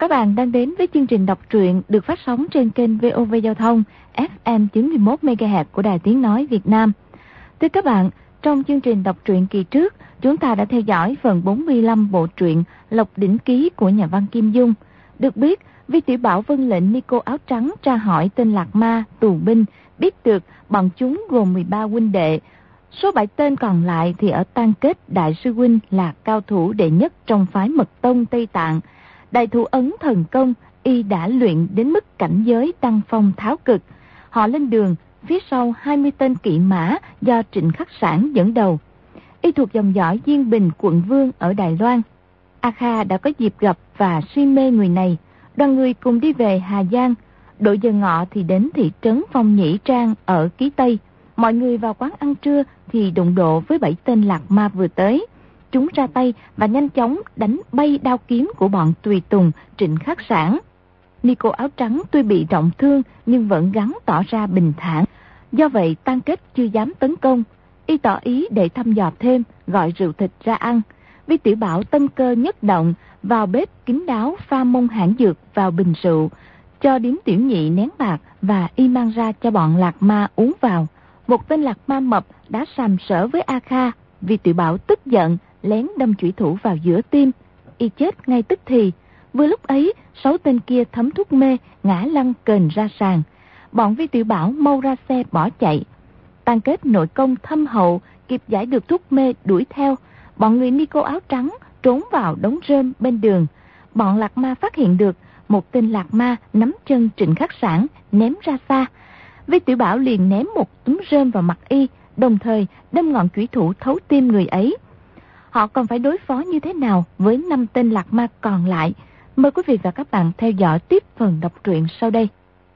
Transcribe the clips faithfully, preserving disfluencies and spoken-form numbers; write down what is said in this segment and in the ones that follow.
Các bạn đang đến với chương trình đọc truyện được phát sóng trên kênh vê o vê Giao thông ép em chín mươi mốt mê ga héc của Đài Tiếng Nói Việt Nam. Thưa các bạn, trong chương trình đọc truyện kỳ trước, chúng ta đã theo dõi phần bốn mươi lăm bộ truyện Lộc Đỉnh Ký của nhà văn Kim Dung. Được biết, Vi Tiểu Bảo vâng lệnh Nico áo trắng tra hỏi tên Lạc Ma, tù binh, biết được bọn chúng gồm mười ba huynh đệ. Số bảy tên còn lại thì ở Tan Kết đại sư huynh là cao thủ đệ nhất trong phái Mật Tông Tây Tạng. Đại thủ ấn thần công, y đã luyện đến mức cảnh giới đăng phong tháo cực. Họ lên đường, phía sau hai mươi tên kỵ mã do Trịnh Khắc Sản dẫn đầu. Y thuộc dòng dõi Diên Bình quận Vương ở Đài Loan. A Kha đã có dịp gặp và si mê người này. Đoàn người cùng đi về Hà Giang. Độ giờ ngọ thì đến thị trấn Phong Nhĩ Trang ở Ký Tây. Mọi người vào quán ăn trưa thì đụng độ với bảy tên Lạc Ma vừa tới. Chúng ra tay và nhanh chóng đánh bay đao kiếm của bọn tùy tùng Trịnh Khắc Sản. Nico áo trắng tuy bị trọng thương nhưng vẫn gắng tỏ ra bình thản. Do vậy Tan Kết chưa dám tấn công. Y tỏ ý để thăm dò thêm, gọi rượu thịt ra ăn. Vi Tiểu Bảo tâm cơ nhất động, vào bếp kín đáo pha mông hãng dược vào bình rượu, cho điếm tiểu nhị nén bạc và y mang ra cho bọn Lạc Ma uống vào. Một tên Lạc Ma mập đã sàm sỡ với A Kha. Vi Tiểu Bảo tức giận, lén đâm chủy thủ vào giữa tim, y chết ngay tức thì. Vừa lúc ấy, sáu tên kia thấm thuốc mê, ngã lăn kềnh ra sàn. Bọn Vi Tiểu Bảo mau ra xe bỏ chạy. Tan Kết nội công thâm hậu, kịp giải được thuốc mê đuổi theo. Bọn người Nico áo trắng trốn vào đống rơm bên đường. Bọn Lạc Ma phát hiện được một tên Lạc Ma nắm chân Trịnh Khắc Sản ném ra xa. Vi Tiểu Bảo liền ném một túm rơm vào mặt y, đồng thời đâm ngọn chủy thủ thấu tim người ấy. Họ còn phải đối phó như thế nào với năm tên Lạc Ma còn lại? Mời quý vị và các bạn theo dõi tiếp phần đọc truyện sau đây.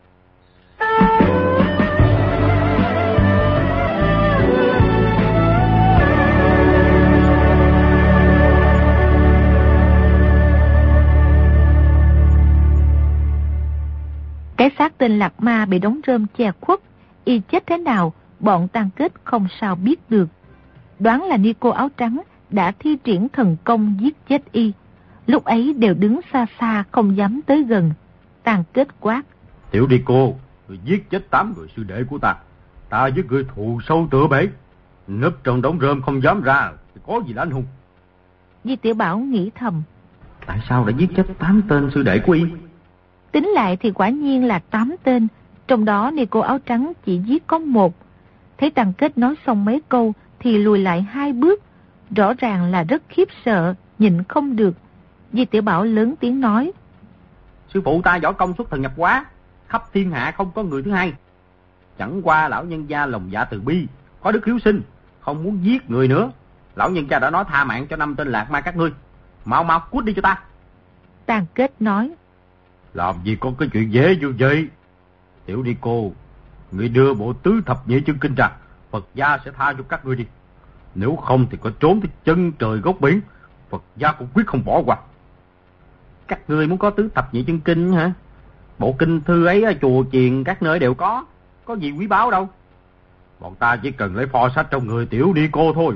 Cái xác tên Lạc Ma bị đống rơm che khuất, y chết thế nào bọn Tan Kết không sao biết được. Đoán là Nico áo trắng đã thi triển thần công giết chết y. Lúc ấy đều đứng xa xa không dám tới gần. Tan Kết quát: Tiểu Nico, người giết chết tám người sư đệ của ta. Ta với người thù sâu tựa bể, nấp trong đống rơm không dám ra thì có gì là anh hùng. Vi Tiểu Bảo nghĩ thầm: Tại sao đã giết chết tám tên sư đệ của y? Tính lại thì quả nhiên là tám tên. Trong đó Nico áo trắng chỉ giết có một. Thấy Tan Kết nói xong mấy câu thì lùi lại hai bước. Rõ ràng là rất khiếp sợ, nhịn không được. Vi Tiểu Bảo lớn tiếng nói: Sư phụ ta võ công xuất thần nhập hóa, khắp thiên hạ không có người thứ hai. Chẳng qua lão nhân gia lòng dạ từ bi, có đức hiếu sinh, không muốn giết người nữa. Lão nhân gia đã nói tha mạng cho năm tên Lạc Ma các ngươi. Mau mau cút đi cho ta. Tan Kết nói: Làm gì có cái chuyện dễ như vậy. Tiểu Nico, người đưa bộ tứ thập nhị chân kinh ra, Phật gia sẽ tha cho các ngươi đi. Nếu không thì có trốn tới chân trời góc biển, Phật gia cũng quyết không bỏ qua. Các ngươi muốn có tứ thập nhị chân kinh hả? Bộ kinh thư ấy ở chùa chiền các nơi đều có, có gì quý báu đâu. Bọn ta chỉ cần lấy pho sách trong người Tiểu Nico thôi.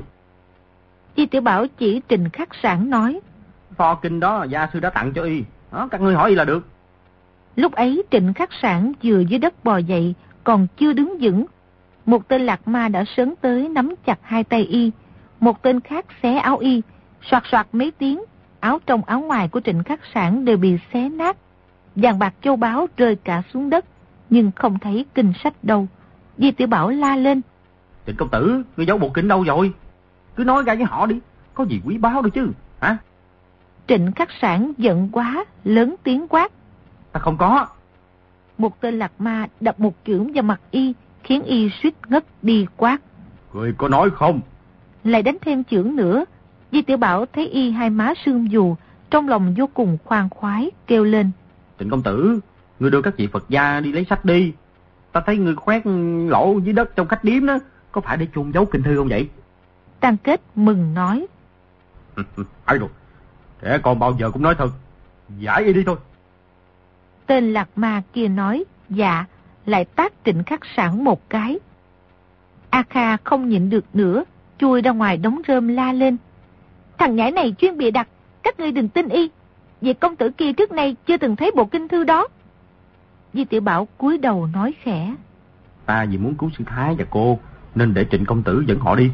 Vi Tiểu Bảo chỉ Trịnh Khắc Sản nói: Pho kinh đó gia sư đã tặng cho y, đó, các ngươi hỏi y là được. Lúc ấy Trịnh Khắc Sản vừa dưới đất bò dậy, còn chưa đứng vững. Một tên Lạc Ma đã sấn tới nắm chặt hai tay y. Một tên khác xé áo y, soạt soạt mấy tiếng, áo trong áo ngoài của Trịnh Khắc Sản đều bị xé nát. Vàng bạc châu báu rơi cả xuống đất, nhưng không thấy kinh sách đâu. Vi Tiểu Bảo la lên: Trịnh công tử, ngươi giấu bộ kinh đâu rồi? Cứ nói ra với họ đi, có gì quý báu đâu chứ, hả? Trịnh Khắc Sản giận quá, lớn tiếng quát: Ta không có. Một tên Lạc Ma đập một chưởng vào mặt y, khiến y suýt ngất đi, quát: Người có nói không? Lại đánh thêm chưởng nữa. Vi Tiểu Bảo thấy y hai má sưng dù, trong lòng vô cùng khoan khoái, kêu lên: Trịnh công tử, ngươi đưa các vị Phật gia đi lấy sách đi. Ta thấy ngươi khoét lỗ dưới đất trong khách điếm đó, có phải để chôn giấu kinh thư không vậy? Tan Kết mừng nói: Hay rồi, kẻ còn bao giờ cũng nói thật, giải y đi thôi. Tên Lạc Ma kia nói dạ, lại tát Trịnh Khắc Sản một cái. A Kha không nhịn được nữa, chui ra ngoài đống rơm la lên: Thằng nhãi này chuyên bịa đặt, các ngươi đừng tin y. Vì công tử kia trước nay chưa từng thấy bộ kinh thư đó. Di Tiểu Bảo cúi đầu nói khẽ. Ta vì muốn cứu sư thái và cô, nên để Trịnh công tử dẫn họ đi.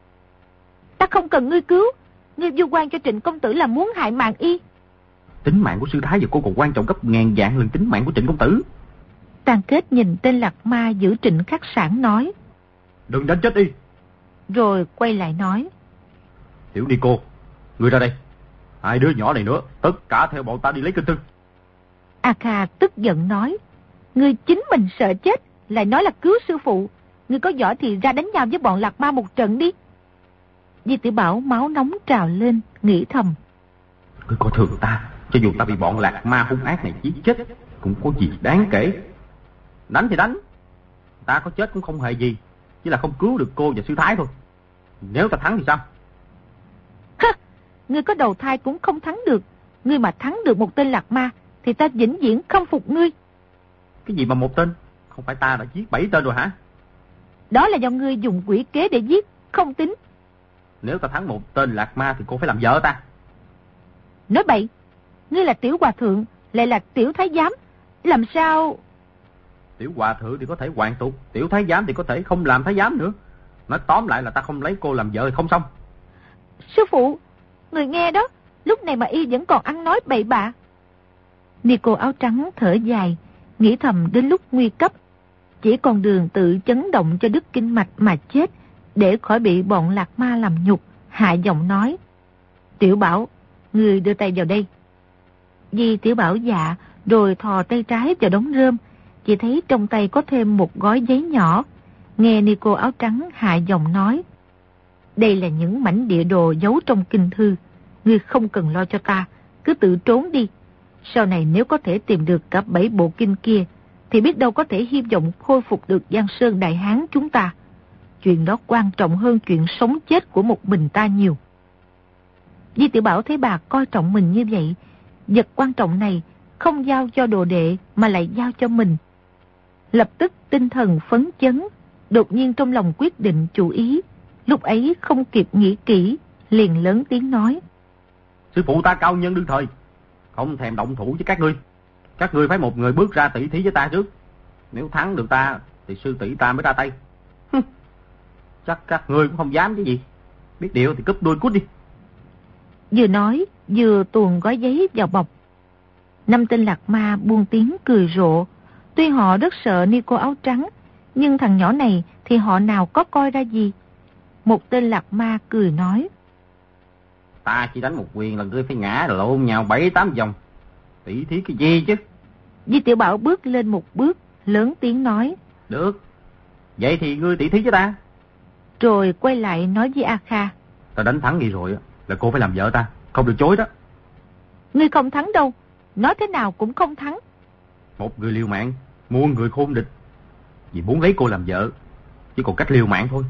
Ta không cần ngươi cứu. Ngươi vu oan cho Trịnh công tử là muốn hại mạng y. Tính mạng của sư thái và cô còn quan trọng gấp ngàn vạn lần tính mạng của Trịnh công tử. Tàn Kết nhìn tên lạc ma giữ Trịnh Khắc Sản nói. Đừng đánh chết đi. Rồi quay lại nói. Tiểu Ni cô, ngươi ra đây. Hai đứa nhỏ này nữa, tất cả theo bọn ta đi lấy kinh thư. A Kha tức giận nói. Ngươi chính mình sợ chết, lại nói là cứu sư phụ. Ngươi có giỏi thì ra đánh nhau với bọn lạc ma một trận đi. Di Tiểu Bảo máu nóng trào lên, nghĩ thầm. Ngươi coi thường ta, cho dù ta bị bọn lạc ma hung ác này giết chết, cũng có gì đáng kể. Đánh thì đánh, ta có chết cũng không hề gì, chỉ là không cứu được cô và sư thái thôi. Nếu ta thắng thì sao? Hả, ngươi có đầu thai cũng không thắng được. Ngươi mà thắng được một tên lạc ma thì ta vĩnh viễn không phục ngươi. Cái gì mà một tên? Không phải ta đã giết bảy tên rồi hả? Đó là do ngươi dùng quỷ kế để giết, không tính. Nếu ta thắng một tên lạc ma thì cô phải làm vợ ta. Nói bậy, ngươi là tiểu hòa thượng, lại là tiểu thái giám, làm sao... Tiểu hòa thượng thì có thể hoàn tục, tiểu thái giám thì có thể không làm thái giám nữa. Nói tóm lại là ta không lấy cô làm vợ thì không xong. Sư phụ, người nghe đó, lúc này mà y vẫn còn ăn nói bậy bạ. Ni cô áo trắng thở dài, nghĩ thầm đến lúc nguy cấp, chỉ còn đường tự chấn động cho đứt kinh mạch mà chết, để khỏi bị bọn lạc ma làm nhục, hạ giọng nói. Tiểu Bảo, người đưa tay vào đây. Di Tiểu Bảo dạ, rồi thò tay trái vào đống rơm, chỉ thấy trong tay có thêm một gói giấy nhỏ. Nghe ni cô áo trắng hạ giọng nói. Đây là những mảnh địa đồ giấu trong kinh thư. Ngươi không cần lo cho ta, cứ tự trốn đi. Sau này nếu có thể tìm được cả bảy bộ kinh kia, thì biết đâu có thể hy vọng khôi phục được Giang Sơn Đại Hán chúng ta. Chuyện đó quan trọng hơn chuyện sống chết của một mình ta nhiều. Di Tiểu Bảo thấy bà coi trọng mình như vậy, vật quan trọng này không giao cho đồ đệ mà lại giao cho mình. Lập tức tinh thần phấn chấn, đột nhiên trong lòng quyết định chủ ý. Lúc ấy không kịp nghĩ kỹ, liền lớn tiếng nói. Sư phụ ta cao nhân đương thời, không thèm động thủ với các ngươi. Các ngươi phải một người bước ra tỷ thí với ta trước. Nếu thắng được ta thì sư tỷ ta mới ra tay. Hừ, chắc các ngươi cũng không dám chứ gì. Biết điều thì cúp đuôi cút đi. Vừa nói vừa tuồn gói giấy vào bọc. Năm tên lạc ma buông tiếng cười rộ. Tuy họ rất sợ ni cô áo trắng, nhưng thằng nhỏ này thì họ nào có coi ra gì. Một tên lạc ma cười nói. Ta chỉ đánh một quyền là ngươi phải ngã lộn nhào bảy tám vòng. Tỷ thí cái gì chứ? Di Tiểu Bảo bước lên một bước, lớn tiếng nói. Được, vậy thì ngươi tỷ thí với ta. Rồi quay lại nói với A Kha. Ta đánh thắng ngươi rồi là cô phải làm vợ ta, không được chối đó. Ngươi không thắng đâu, nói thế nào cũng không thắng. Một người liều mạng, muôn người khôn địch, vì muốn lấy cô làm vợ, chỉ còn cách liều mạng thôi.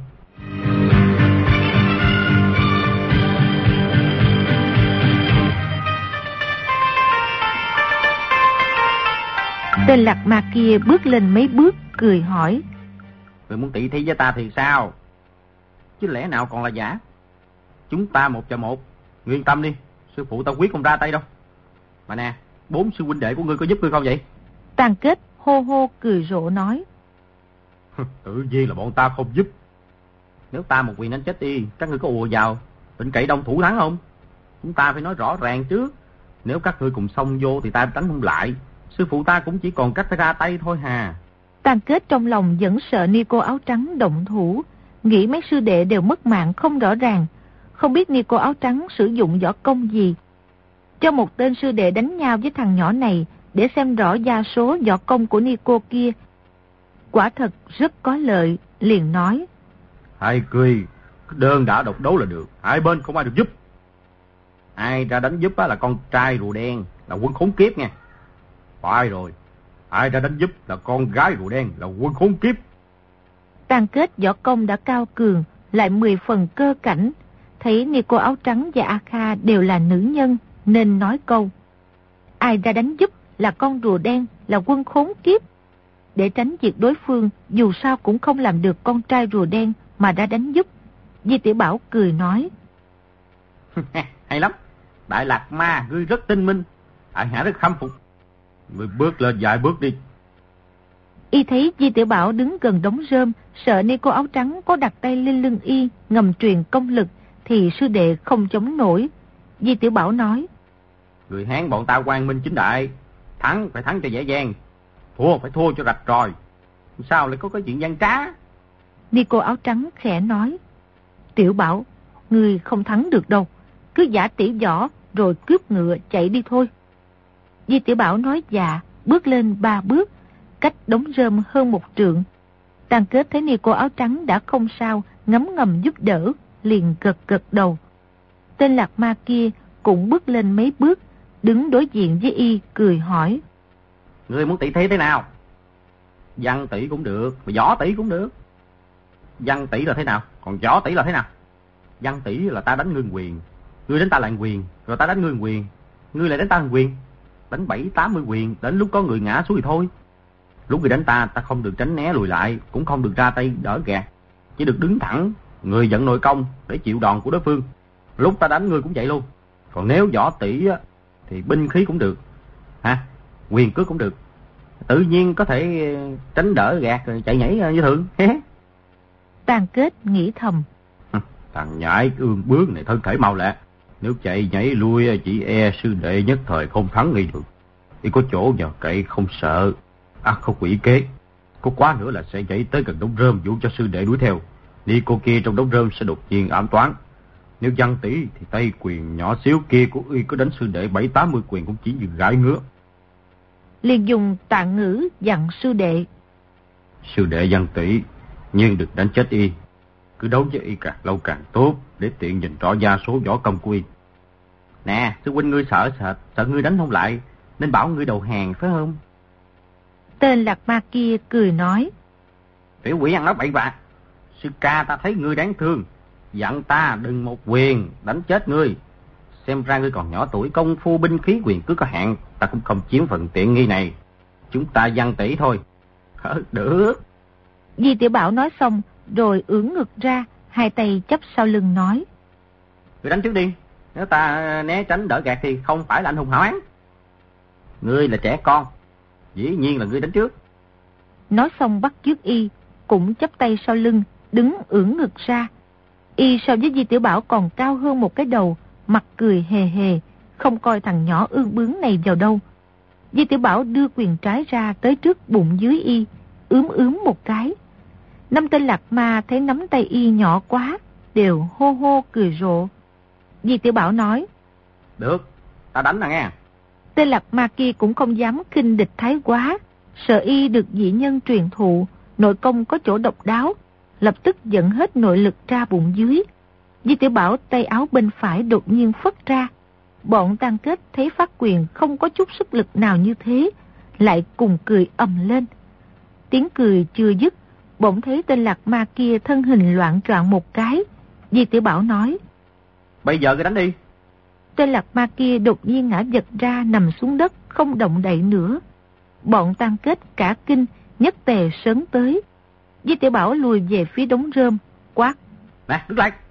Tên lạc ma kia bước lên mấy bước, cười hỏi. Người muốn tỷ thí với ta thì sao? Chứ lẽ nào còn là giả? Chúng ta một cho một, ngươi yên tâm đi, sư phụ ta quyết không ra tay đâu. Mà nè, bốn sư huynh đệ của ngươi có giúp ngươi không vậy? Tàn Kết hô hô cười rộ nói. Tự nhiên là bọn ta không giúp. Nếu ta một quyền đánh chết đi, các ngươi có ùa vào, định cậy đông thủ thắng không? Chúng ta phải nói rõ ràng trước. Nếu các ngươi cùng xông vô thì ta đánh không lại. Sư phụ ta cũng chỉ còn cách phải ra tay thôi hà. Tàn Kết trong lòng vẫn sợ ni cô áo trắng động thủ, nghĩ mấy sư đệ đều mất mạng không rõ ràng, không biết ni cô áo trắng sử dụng võ công gì. Cho một tên sư đệ đánh nhau với thằng nhỏ này để xem rõ gia số võ công của ni cô kia, quả thật rất có lợi, liền nói. Hai cười, đơn đã độc đấu là được, hai bên không ai được giúp. Ai ra đánh giúp là con trai rùa đen, là quân khốn kiếp nha. Phải rồi, ai ra đánh giúp là con gái rùa đen, là quân khốn kiếp. Tàn Kết võ công đã cao cường, lại mười phần cơ cảnh, thấy ni cô áo trắng và A Kha đều là nữ nhân, nên nói câu. Ai ra đánh giúp là con rùa đen, là quân khốn kiếp. Để tránh việc đối phương dù sao cũng không làm được con trai rùa đen mà đã đánh giúp. Di Tiểu Bảo cười nói. Hay lắm, Đại Lạc Ma, ngươi rất tinh minh, tại hạ rất khâm phục. Người bước lên vài bước đi. Y thấy Di Tiểu Bảo đứng gần đống rơm, sợ ni cô áo trắng có đặt tay lên lưng y ngầm truyền công lực, thì sư đệ không chống nổi. Di Tiểu Bảo nói: Người Hán bọn ta quang minh chính đại, thắng phải thắng cho dễ dàng, thua phải thua cho rạch ròi. Sao lại có cái chuyện gian trá? Ni cô áo trắng khẽ nói: Tiểu Bảo, người không thắng được đâu, cứ giả tiểu võ rồi cướp ngựa chạy đi thôi. Di Tiểu Bảo nói dạ, bước lên ba bước, cách đống rơm hơn một trượng. Tàn Kết thấy ni cô áo trắng đã không sao, ngấm ngầm giúp đỡ, liền gật gật đầu. Tên Lạc Ma kia cũng bước lên mấy bước, đứng đối diện với y, cười hỏi: Ngươi muốn tỷ thí thế nào? Văn tỷ cũng được, mà võ tỷ cũng được. Văn tỷ là thế nào, còn võ tỷ là thế nào? Văn tỷ là ta đánh ngươi quyền, ngươi đánh ta lại quyền, rồi ta đánh ngươi quyền, ngươi lại đánh ta quyền, đánh bảy tám mươi quyền, đến lúc có người ngã xuống thì thôi. Lúc người đánh ta, ta không được tránh né lùi lại, cũng không được ra tay đỡ gạt, chỉ được đứng thẳng, người dẫn nội công để chịu đòn của đối phương. Lúc ta đánh ngươi cũng vậy luôn. Còn nếu võ tỷ á, thì binh khí cũng được, ha, quyền cước cũng được, tự nhiên có thể tránh đỡ gạt rồi chạy nhảy như thường. Tàn Kết nghĩ thầm: Thằng nhãi ương bướng này thân thể mau lẹ, nếu chạy nhảy lui chỉ e sư đệ nhất thời không thắng ngay được. Chỉ có chỗ nhờ cậy không sợ, à không quỷ kế. Có quá nữa là sẽ nhảy tới gần đống rơm dụ cho sư đệ đuổi theo. Đi cô kia trong đống rơm sẽ đột nhiên ám toán. Nếu Văn tỷ thì tay quyền nhỏ xíu kia của y có đánh sư đệ bảy tám mươi quyền cũng chỉ như gãi ngứa. Liền dùng tạng ngữ dặn sư đệ: Sư đệ Văn tỷ, nhưng được đánh chết y. Cứ đấu với y càng lâu càng tốt, để tiện nhìn rõ gia số võ công của y. Nè, sư huynh ngươi sợ sệt, sợ ngươi đánh không lại, nên bảo ngươi đầu hàng phải không? Tên Lạc Ma kia cười nói: Tiểu quỷ ăn nói bậy bạ. Sư ca ta thấy ngươi đáng thương, dặn ta đừng một quyền đánh chết ngươi. Xem ra ngươi còn nhỏ tuổi, công phu binh khí quyền cứ có hạn, ta cũng không chiếm phần tiện nghi này. Chúng ta Văn tỷ thôi. Ờ, được. Di Tiểu Bảo nói xong rồi ưỡn ngực ra, hai tay chắp sau lưng nói: Ngươi đánh trước đi, nếu ta né tránh đỡ gạt thì không phải là anh hùng hảo hán. Ngươi là trẻ con, dĩ nhiên là ngươi đánh trước. Nói xong bắt chước y, cũng chắp tay sau lưng, đứng ưỡn ngực ra. Y so với Di Tiểu Bảo còn cao hơn một cái đầu, mặt cười hề hề, không coi thằng nhỏ ương bướng này vào đâu. Di Tiểu Bảo đưa quyền trái ra tới trước bụng dưới y, ướm ướm một cái. Năm tên Lạc Ma thấy nắm tay y nhỏ quá, đều hô hô cười rộ. Di Tiểu Bảo nói: Được, ta đánh nè nghe. Tên Lạc Ma kia cũng không dám khinh địch thái quá, sợ y được dị nhân truyền thụ, nội công có chỗ độc đáo, lập tức dẫn hết nội lực ra bụng dưới. Di Tiểu Bảo tay áo bên phải đột nhiên phất ra. Bọn Tàn Kết thấy phát quyền không có chút sức lực nào như thế, lại cùng cười ầm lên. Tiếng cười chưa dứt, bỗng thấy tên Lạc Ma kia thân hình loạn choạng một cái. Di Tiểu Bảo nói: Bây giờ cứ đánh đi. Tên Lạc Ma kia đột nhiên ngã giật ra, nằm xuống đất không động đậy nữa. Bọn Tàn Kết cả kinh, nhất tề sớm tới. Di Tiểu Bảo lùi về phía đống rơm, quát: Nè, đứng lại.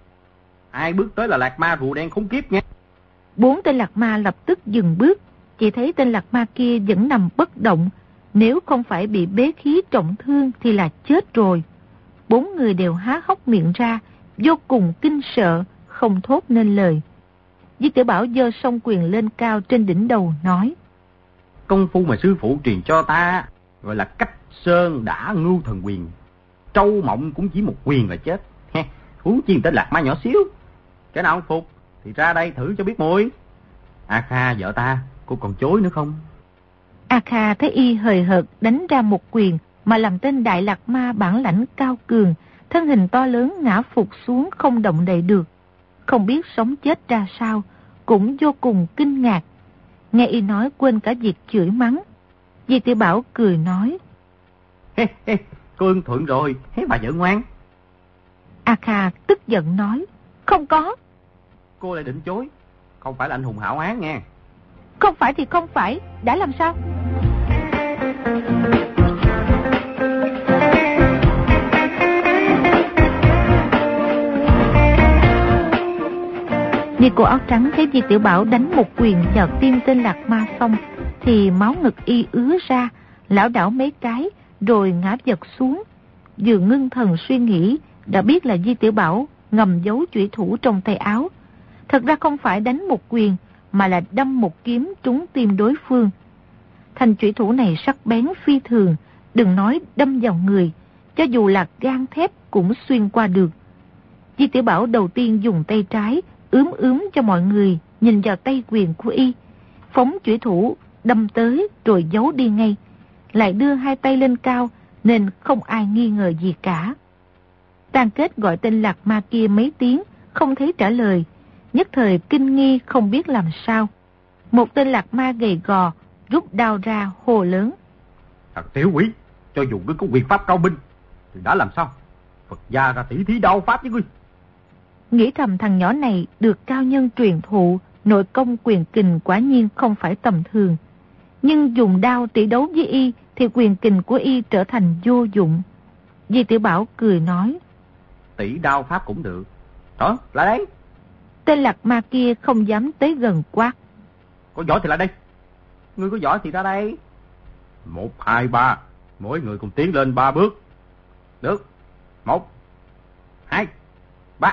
Ai bước tới là Lạc Ma rùa đen khốn kiếp nha. Bốn tên Lạc Ma lập tức dừng bước, chỉ thấy tên Lạc Ma kia vẫn nằm bất động, nếu không phải bị bế khí trọng thương thì là chết rồi. Bốn người đều há hốc miệng ra, vô cùng kinh sợ, không thốt nên lời. Di Tiểu Bảo giơ song quyền lên cao trên đỉnh đầu nói: Công phu mà sư phụ truyền cho ta gọi là cách sơn đã ngưu thần quyền. Trâu mộng cũng chỉ một quyền là chết. Huống chi tên Lạc Ma nhỏ xíu. Cái nào không phục thì ra đây thử cho biết mùi. A Kha vợ ta, cô còn chối nữa không? A Kha thấy y hời hợt đánh ra một quyền mà làm tên Đại Lạc Ma bản lãnh cao cường, thân hình to lớn ngã phục xuống không động đậy được, không biết sống chết ra sao, cũng vô cùng kinh ngạc. Nghe y nói quên cả việc chửi mắng. Di Tiểu Bảo cười nói: Hê hê, cô ưng thuận rồi, hé bà vợ ngoan. A Kha tức giận nói: Không có. Cô lại định chối, không phải là anh hùng hảo hán nha. Không phải thì không phải, đã làm sao? Nico áo trắng thấy Di Tiểu Bảo đánh một quyền vào tim tên Lạc Ma xong thì máu ngực y ứa ra, lảo đảo mấy cái rồi ngã vật xuống. Vừa ngưng thần suy nghĩ đã biết là Di Tiểu Bảo ngầm giấu chủy thủ trong tay áo. Thật ra không phải đánh một quyền mà là đâm một kiếm trúng tim đối phương. Thanh chủy thủ này sắc bén phi thường, đừng nói đâm vào người, cho dù là gan thép cũng xuyên qua được. Di Tiểu Bảo đầu tiên dùng tay trái ướm ướm cho mọi người nhìn vào tay quyền của y, phóng chủy thủ đâm tới rồi giấu đi ngay, lại đưa hai tay lên cao nên không ai nghi ngờ gì cả. Tàn Kết gọi tên Lạc Ma kia mấy tiếng không thấy trả lời, nhất thời kinh nghi không biết làm sao. Một tên Lạc Ma gầy gò rút đao ra hồ lớn: Thằng tiểu quỷ, cho dù ngươi có quyền pháp cao minh thì đã làm sao? Phật gia ra tỉ thí đao pháp với ngươi. Nghĩ thầm thằng nhỏ này được cao nhân truyền thụ, nội công quyền kình quả nhiên không phải tầm thường. Nhưng dùng đao tỷ đấu với y thì quyền kình của y trở thành vô dụng. Di Tiểu Bảo cười nói: Tỷ đao pháp cũng được. Đó, lại đây. Tên Lạc Ma kia không dám tới gần quát: Có giỏi thì lại đây. Ngươi có giỏi thì ra đây. Một, hai, ba. Mỗi người cùng tiến lên ba bước. Được. Một, hai, ba.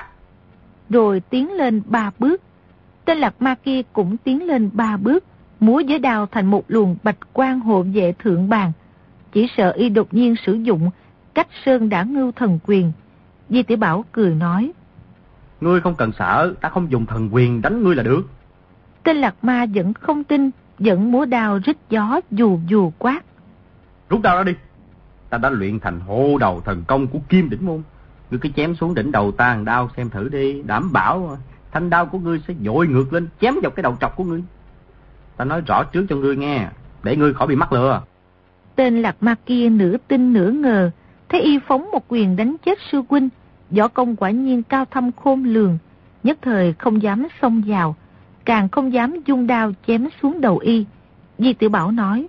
Rồi tiến lên ba bước. Tên Lạc Ma kia cũng tiến lên ba bước, múa với đao thành một luồng bạch quang hộ vệ thượng bàn. Chỉ sợ y đột nhiên sử dụng Cách Sơn Đả Ngưu thần quyền. Di Tiểu Bảo cười nói: Ngươi không cần sợ, ta không dùng thần quyền đánh ngươi là được. Tên Lạc Ma vẫn không tin, vẫn múa đao rít gió dù dù quát: Rút đao ra đi. Ta đã luyện thành hộ đầu thần công của Kim Đỉnh Môn. Ngươi cứ chém xuống đỉnh đầu ta đao xem thử đi, đảm bảo thanh đao của ngươi sẽ dội ngược lên chém vào cái đầu trọc của ngươi. Ta nói rõ trước cho ngươi nghe, để ngươi khỏi bị mắc lừa. Tên Lạc Ma kia nửa tin nửa ngờ, thấy y phóng một quyền đánh chết sư huynh, võ công quả nhiên cao thâm khôn lường, nhất thời không dám xông vào, càng không dám dung đao chém xuống đầu y. Di Tiểu Bảo nói: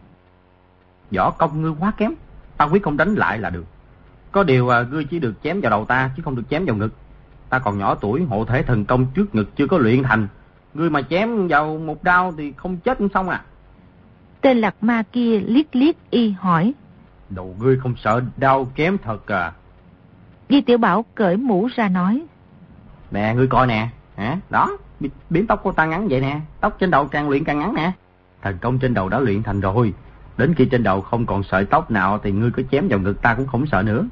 Võ công ngươi quá kém, ta quyết không đánh lại là được. Có điều à, ngươi chỉ được chém vào đầu ta chứ không được chém vào ngực. Ta còn nhỏ tuổi, hộ thể thần công trước ngực chưa có luyện thành. Ngươi mà chém vào một đao thì không chết cũng xong à. Tên Lạc Ma kia liếc liếc y hỏi: Đầu ngươi không sợ đau kém thật à? Di Tiểu Bảo cởi mũ ra nói: Nè, ngươi coi nè, hả? Đó, biến tóc của ta ngắn vậy nè, tóc trên đầu càng luyện càng ngắn nè. Thần công trên đầu đã luyện thành rồi, đến khi trên đầu không còn sợi tóc nào thì ngươi có chém vào ngực ta cũng không sợ nữa.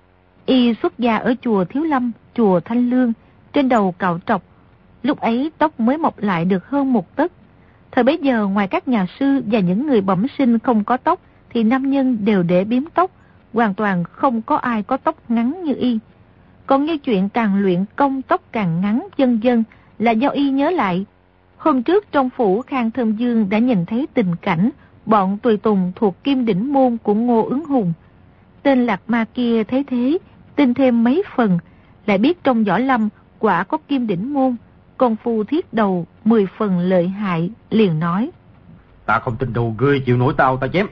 Y xuất gia ở chùa Thiếu Lâm, chùa Thanh Lương, trên đầu cạo trọc, lúc ấy tóc mới mọc lại được hơn một tấc. Thời bấy giờ ngoài các nhà sư và những người bẩm sinh không có tóc thì nam nhân đều để bím tóc, hoàn toàn không có ai có tóc ngắn như y. Còn nghe chuyện càng luyện công tóc càng ngắn vân vân là do y nhớ lại hôm trước trong phủ Khang Thơm Dương đã nhìn thấy tình cảnh bọn tùy tùng thuộc Kim Đỉnh Môn của Ngô Ứng Hùng. Tên Lạc Ma kia thấy thế, tin thêm mấy phần, lại biết trong võ lâm quả có Kim Đỉnh Môn, công phu thiết đầu mười phần lợi hại, liền nói: Ta không tin đồ ngươi chịu nổi tao ta chém.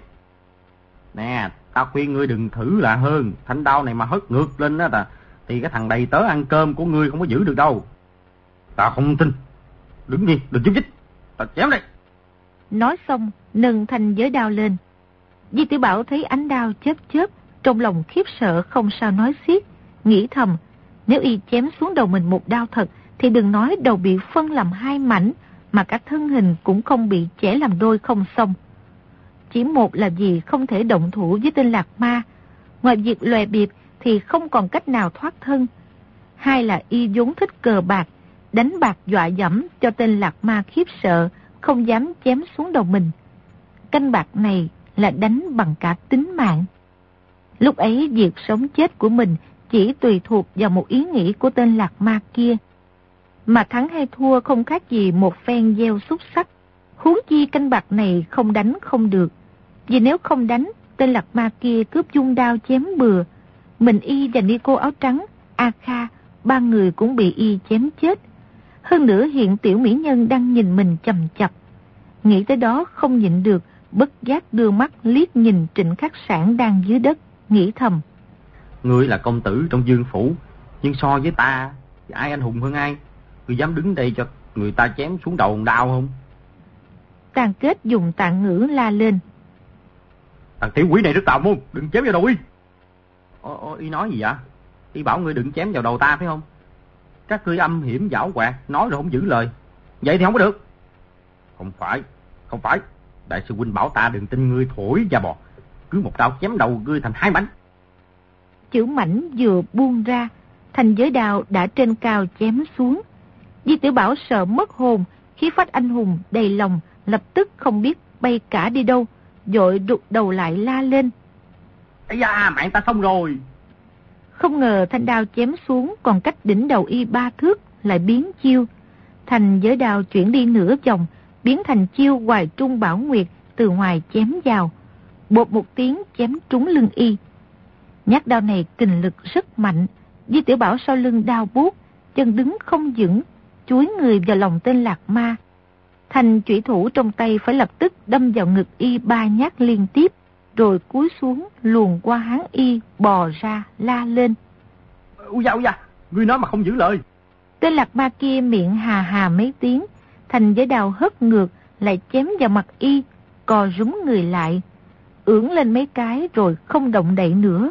Nè, ta khuyên ngươi đừng thử lạ hơn, thanh đao này mà hất ngược lên đó ta, thì cái thằng đầy tớ ăn cơm của ngươi không có giữ được đâu. Ta không tin. Đứng đi, đừng chút chích, ta chém đây. Nói xong, nâng thanh giới đao lên. Di Tiểu Bảo thấy ánh đao chớp chớp, trong lòng khiếp sợ không sao nói xiết, nghĩ thầm, nếu y chém xuống đầu mình một đao thật, thì đừng nói đầu bị phân làm hai mảnh, mà cả thân hình cũng không bị chẻ làm đôi không xong. Chỉ một là vì không thể động thủ với tên Lạc Ma, ngoài việc lòe bịp thì không còn cách nào thoát thân. Hai là y vốn thích cờ bạc, đánh bạc dọa dẫm cho tên Lạc Ma khiếp sợ, không dám chém xuống đầu mình. Canh bạc này là đánh bằng cả tính mạng. Lúc ấy việc sống chết của mình chỉ tùy thuộc vào một ý nghĩ của tên Lạc Ma kia. Mà thắng hay thua không khác gì một phen gieo xúc sắc. Huống chi canh bạc này không đánh không được. Vì nếu không đánh, tên Lạc Ma kia cướp dung đao chém bừa. Mình y và Nico áo trắng, A Kha, ba người cũng bị y chém chết. Hơn nữa hiện tiểu mỹ nhân đang nhìn mình chằm chằm. Nghĩ tới đó không nhịn được, bất giác đưa mắt liếc nhìn Trịnh Khắc Sản đang dưới đất, nghĩ thầm: Ngươi là công tử trong Dương phủ, nhưng so với ta thì ai anh hùng hơn ai? Ngươi dám đứng đây cho người ta chém xuống đầu đau không? Tàn Kết dùng Tạng ngữ la lên. Thằng tiểu quỷ này rất tào môn, đừng chém vào đầu y. Ô, ô, y nói gì vậy? Y bảo ngươi đừng chém vào đầu ta phải không? Các ngươi âm hiểm giảo hoạt, nói rồi không giữ lời. Vậy thì không có được. Không phải, không phải. Đại sư huynh bảo ta đừng tin ngươi thổi da bò. Cứ một đao chém đầu ngươi thành hai mảnh. Chữ mảnh vừa buông ra, thanh giới đao đã trên cao chém xuống. Di Tiểu Bảo sợ mất hồn, khí phách anh hùng đầy lòng, lập tức không biết bay cả đi đâu, vội rụt đầu lại la lên. Ây da, mạng ta xong rồi. Không ngờ thanh đao chém xuống còn cách đỉnh đầu y ba thước lại biến chiêu. Thành giới đao chuyển đi nửa vòng, biến thành chiêu Hoài Trung Bảo Nguyệt từ ngoài chém vào. Bột một tiếng chém trúng lưng y. Nhát đao này kình lực rất mạnh. Di Tiểu Bảo sau lưng đao buốt, chân đứng không vững, chúi người vào lòng tên Lạc Ma. Thành chủy thủ trong tay phải lập tức đâm vào ngực y ba nhát liên tiếp, rồi cúi xuống luồn qua háng y, bò ra la lên. Ui da, ui da, ngươi nói mà không giữ lời. Tên Lạc Ma kia miệng hà hà mấy tiếng, thành giới đao hất ngược lại chém vào mặt y, cò rúm người lại, ưỡn lên mấy cái rồi không động đậy nữa.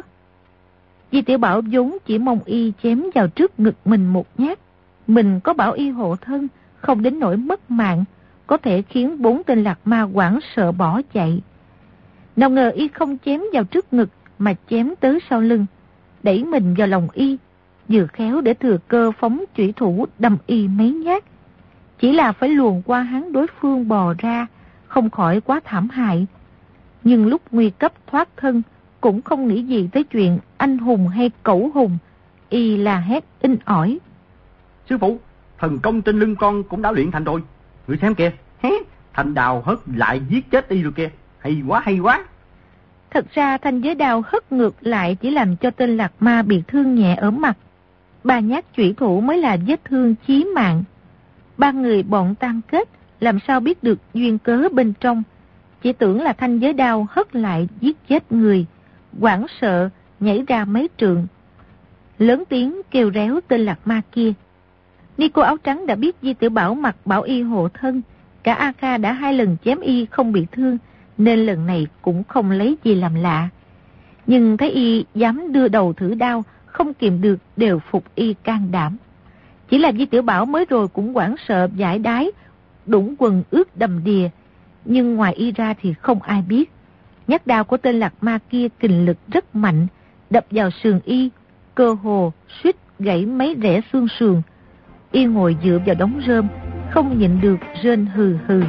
Di Tiểu Bảo vốn chỉ mong y chém vào trước ngực mình một nhát, mình có bảo y hộ thân, không đến nỗi mất mạng, có thể khiến bốn tên Lạc Ma hoảng sợ bỏ chạy. Nào ngờ y không chém vào trước ngực mà chém tới sau lưng, đẩy mình vào lòng y, vừa khéo để thừa cơ phóng chủy thủ đâm y mấy nhát. Chỉ là phải luồn qua hắn đối phương bò ra, không khỏi quá thảm hại. Nhưng lúc nguy cấp thoát thân, cũng không nghĩ gì tới chuyện anh hùng hay cẩu hùng, y là hét in ỏi. Sư phụ, thần công trên lưng con cũng đã luyện thành rồi. Ngươi xem kìa, hé, thanh đào hất lại giết chết y rồi kìa. Hay quá, hay quá. Thật ra thanh giới đao hất ngược lại chỉ làm cho tên Lạc Ma bị thương nhẹ ở mặt. Ba nhát chủy thủ mới là vết thương chí mạng. Ba người bọn Tam Kết làm sao biết được duyên cớ bên trong, chỉ tưởng là thanh giới đao hất lại giết chết người, hoảng sợ nhảy ra mấy trượng, lớn tiếng kêu réo tên Lạc Ma kia. Ni cô áo trắng đã biết Di Tiểu Bảo mặc bảo y hộ thân, cả A Kha đã hai lần chém y không bị thương, nên lần này cũng không lấy gì làm lạ. Nhưng thấy y dám đưa đầu thử đao, không kìm được đều phục y can đảm. Chỉ là Di Tiểu Bảo mới rồi cũng hoảng sợ giải đái, đũng quần ướt đầm đìa, nhưng ngoài y ra thì không ai biết. Nhát đao của tên Lạc Ma kia kình lực rất mạnh, đập vào sườn y, cơ hồ suýt gãy mấy rẽ xương sườn. Y ngồi dựa vào đống rơm, không nhịn được rên hừ hừ.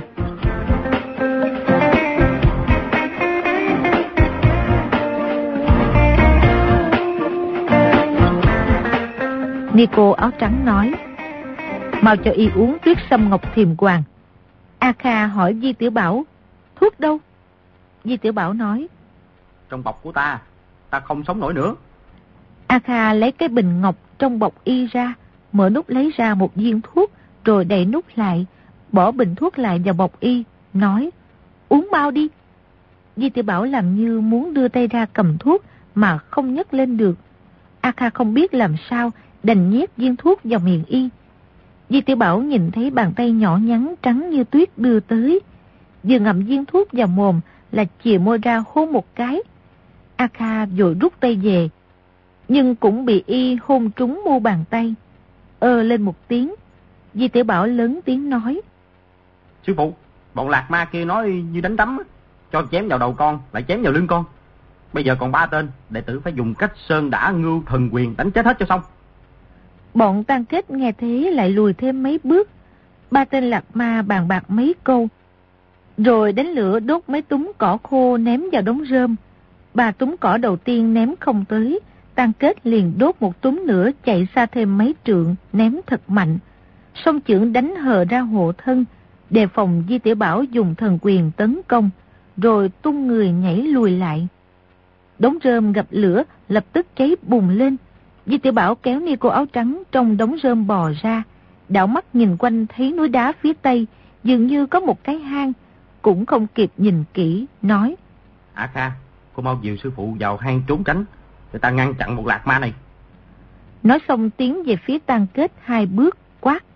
Nico áo trắng nói, mau cho y uống tuyết sâm ngọc thiềm hoàng. A Kha hỏi Di Tiểu Bảo, thuốc đâu? Di Tiểu Bảo nói, trong bọc của ta, ta không sống nổi nữa. A Kha lấy cái bình ngọc trong bọc y ra, mở nút lấy ra một viên thuốc, rồi đậy nút lại, bỏ bình thuốc lại vào bọc y, nói, uống mau đi. Di Tiểu Bảo làm như muốn đưa tay ra cầm thuốc, mà không nhấc lên được. A Kha không biết làm sao, đành nhét viên thuốc vào miệng y. Di Tiểu Bảo nhìn thấy bàn tay nhỏ nhắn trắng như tuyết đưa tới, vừa ngậm viên thuốc vào mồm là chìa môi ra hôn một cái. A Kha vội rút tay về, nhưng cũng bị y hôn trúng mu bàn tay. Ơ lên một tiếng, Di Tiểu Bảo lớn tiếng nói, sư phụ, bọn Lạc Ma kia nói như đánh đấm, cho chém vào đầu con, lại chém vào lưng con. Bây giờ còn ba tên, đệ tử phải dùng cách sơn đả ngưu thần quyền đánh chết hết cho xong. Bọn Tam Kết nghe thế lại lùi thêm mấy bước. Ba tên Lạc Ma bàn bạc mấy câu, rồi đánh lửa đốt mấy túm cỏ khô ném vào đống rơm. Ba túm cỏ đầu tiên ném không tới, Tam Kết liền đốt một túm nữa chạy xa thêm mấy trượng, ném thật mạnh. Song chưởng đánh hờ ra hộ thân, đề phòng Di Tiểu Bảo dùng thần quyền tấn công, rồi tung người nhảy lùi lại. Đống rơm gặp lửa lập tức cháy bùng lên. Di Tiểu Bảo kéo Nico áo trắng trong đống rơm bò ra, đảo mắt nhìn quanh thấy núi đá phía tây, dường như có một cái hang, cũng không kịp nhìn kỹ, nói, A Kha, cô mau dìu sư phụ vào hang trốn tránh, để ta ngăn chặn một Lạc Ma này. Nói xong tiến về phía Tam Kết hai bước, quát,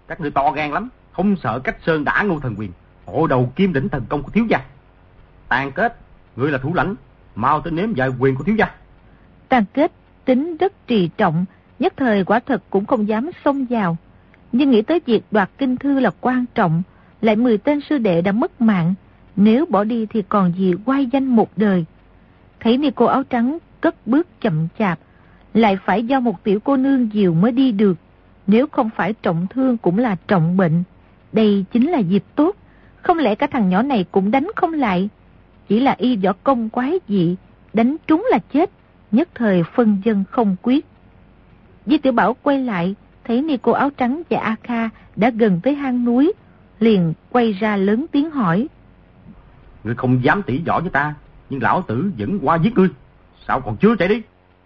Các ngươi to gan lắm, không sợ Cách Sơn đả Ngưu Thần Quyền, hộ đầu kim đỉnh thần công của thiếu gia. Tàn Kết, ngươi là thủ lãnh, mau tới nếm vài quyền của thiếu gia. Tàn Kết tính rất trì trọng, nhất thời quả thật cũng không dám xông vào. Nhưng nghĩ tới việc đoạt kinh thư là quan trọng, lại mười tên sư đệ đã mất mạng, nếu bỏ đi thì còn gì oai danh một đời. Thấy ni cô áo trắng cất bước chậm chạp, lại phải do một tiểu cô nương dìu mới đi được, nếu không phải trọng thương cũng là trọng bệnh. Đây chính là dịp tốt, không lẽ cả thằng nhỏ này cũng đánh không lại? Chỉ là y võ công quái dị, đánh trúng là chết, nhất thời phân dân không quyết. Di Tiểu Bảo quay lại, thấy ni cô áo trắng và A Kha đã gần tới hang núi, liền quay ra lớn tiếng hỏi: Ngươi không dám tỉ võ với ta, nhưng lão tử vẫn qua giết ngươi, sao còn chưa chạy đi?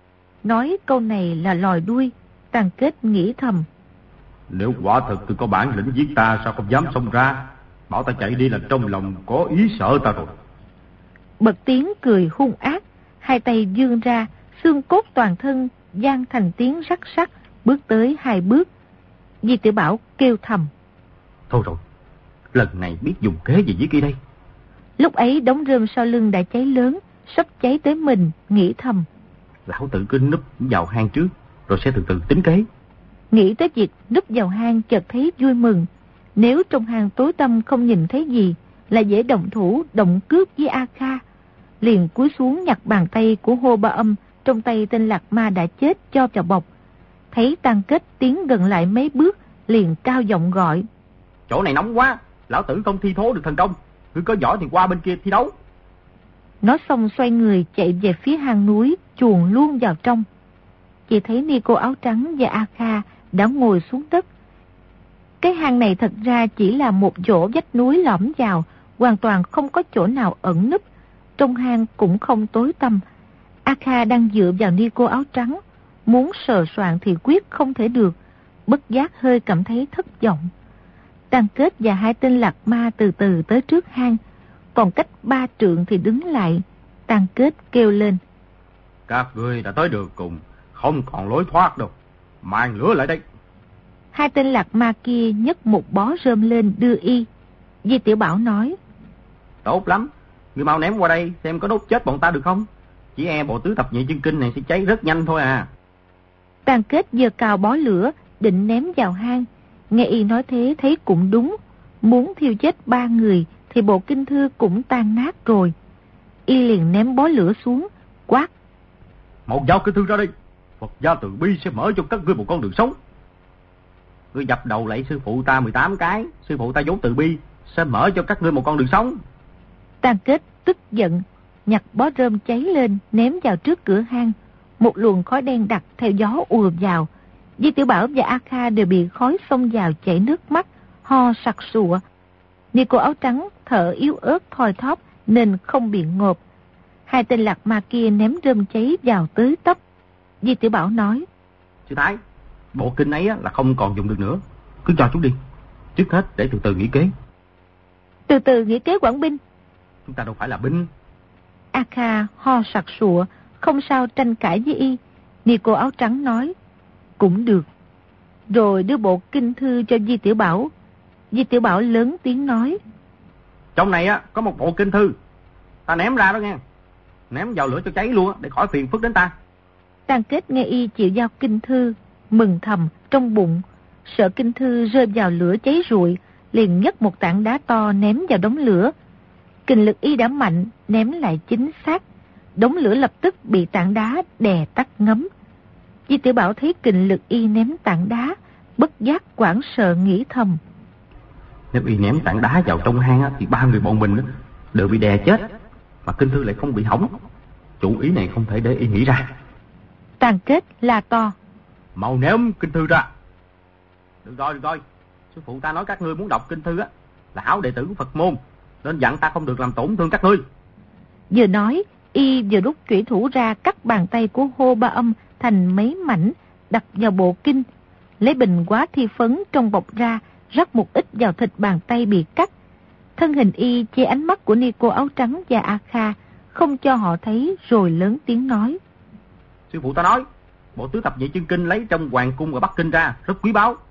Nói câu này là lòi đuôi. Tàn Kết nghĩ thầm: Nếu quả thật tôi có bản lĩnh giết ta, sao không dám xông ra? Bảo ta chạy đi là trong lòng có ý sợ ta rồi. Bật tiếng cười hung ác, hai tay vươn ra, xương cốt toàn thân vang thành tiếng rắc rắc, bước tới hai bước. Di Tiểu Bảo kêu thầm: Thôi rồi, lần này biết dùng kế gì giết y đây. Lúc ấy đống rơm sau lưng đã cháy lớn, sắp cháy tới mình, nghĩ thầm: Lão tử cứ núp vào hang trước, rồi sẽ từ từ tính kế. Nghĩ tới việc núp vào hang chợt thấy vui mừng. Nếu trong hang tối tăm không nhìn thấy gì, là dễ động thủ, động cướp với A Kha. Liền cúi xuống nhặt bàn tay của Hô Ba Âm trong tay tên Lạc Ma đã chết cho vào bọc. Thấy Tàn Kết tiến gần lại mấy bước, liền cao giọng gọi: Chỗ này nóng quá, lão tử không thi thố được thần công, cứ có giỏi thì qua bên kia thi đấu. Nói xong xoay người chạy về phía hang núi, chuồn luôn vào trong. Chỉ thấy ni cô áo trắng và A Kha đã ngồi xuống đất. Cái hang này thật ra chỉ là một chỗ vách núi lõm vào, hoàn toàn không có chỗ nào ẩn núp. Trong hang cũng không tối tăm. A Kha đang dựa vào ni cô áo trắng, muốn sờ soạn thì quyết không thể được, bất giác hơi cảm thấy thất vọng. Tàn Kết và hai tên Lạc Ma từ từ tới trước hang, còn cách ba trượng thì đứng lại. Tàn Kết kêu lên: Các ngươi đã tới đường cùng, không còn lối thoát đâu, mang lửa lại đây. Hai tên Lạc Ma kia nhấc một bó rơm lên đưa y. Di Tiểu Bảo nói: Tốt lắm, ngươi mau ném qua đây xem có đốt chết bọn ta được không. Chỉ e bộ tứ thập nhị chân kinh này sẽ cháy rất nhanh thôi à. Tàn Kết giơ cao bó lửa định ném vào hang. Nghe y nói thế thấy cũng đúng, muốn thiêu chết ba người thì bộ kinh thư cũng tan nát rồi. Y liền ném bó lửa xuống, quát: Một giao kinh thư ra đây, Phật gia từ bi sẽ mở cho các ngươi một con đường sống. Ngươi dập đầu lạy sư phụ ta mười tám cái, sư phụ ta vốn từ bi sẽ mở cho các ngươi một con đường sống. Tàn Kết tức giận, nhặt bó rơm cháy lên ném vào trước cửa hang. Một luồng khói đen đặc theo gió ùa vào. Di Tiểu Bảo và A Kha đều bị khói xông vào chảy nước mắt, ho sặc sụa. Ni cô áo trắng thở yếu ớt thoi thóp nên không bị ngộp. Hai tên Lạc Ma kia ném rơm cháy vào tới tấp. Di Tiểu Bảo nói: Sư Thái, bộ kinh ấy là không còn dùng được nữa, cứ cho chúng đi. Trước hết để từ từ nghĩ kế. Từ từ nghĩ kế quản binh? Chúng ta đâu phải là binh. A Kha ho sặc sụa, không sao tranh cãi với y. Ni cô áo trắng nói: Cũng được. Rồi đưa bộ kinh thư cho Di Tiểu Bảo. Di Tiểu Bảo lớn tiếng nói: Trong này á có một bộ kinh thư, ta ném ra đó nghe. Ném vào lửa cho cháy luôn để khỏi phiền phức đến ta. Tàn Kết nghe y chịu giao kinh thư, mừng thầm trong bụng, sợ kinh thư rơi vào lửa cháy rụi, liền nhấc một tảng đá to ném vào đống lửa. Kình lực y đã mạnh, ném lại chính xác, đống lửa lập tức bị tảng đá đè tắt ngấm. Di Tiểu Bảo thấy kình lực y ném tảng đá, bất giác hoảng sợ nghĩ thầm: Nếu y ném tảng đá vào trong hang á, thì ba người bọn mình á, đều bị đè chết, mà kinh thư lại không bị hỏng. Chủ ý này không thể để y nghĩ ra. Tàn Kết la to: Mau ném kinh thư ra. Được rồi, được rồi. Sư phụ ta nói các ngươi muốn đọc kinh thư á, là hảo đệ tử của Phật môn, nên dặn ta không được làm tổn thương các ngươi. Vừa nói, y vừa rút chủy thủ ra cắt bàn tay của Hô Ba Âm thành mấy mảnh, đặt vào bộ kinh, lấy bình hóa thi phấn trong bọc ra, rắc một ít vào thịt bàn tay bị cắt. Thân hình y che ánh mắt của ni cô áo trắng và A Kha, không cho họ thấy, rồi lớn tiếng nói: Sư phụ ta nói, bộ tứ thập nhị chân kinh lấy trong hoàng cung ở Bắc Kinh ra, rất quý báu.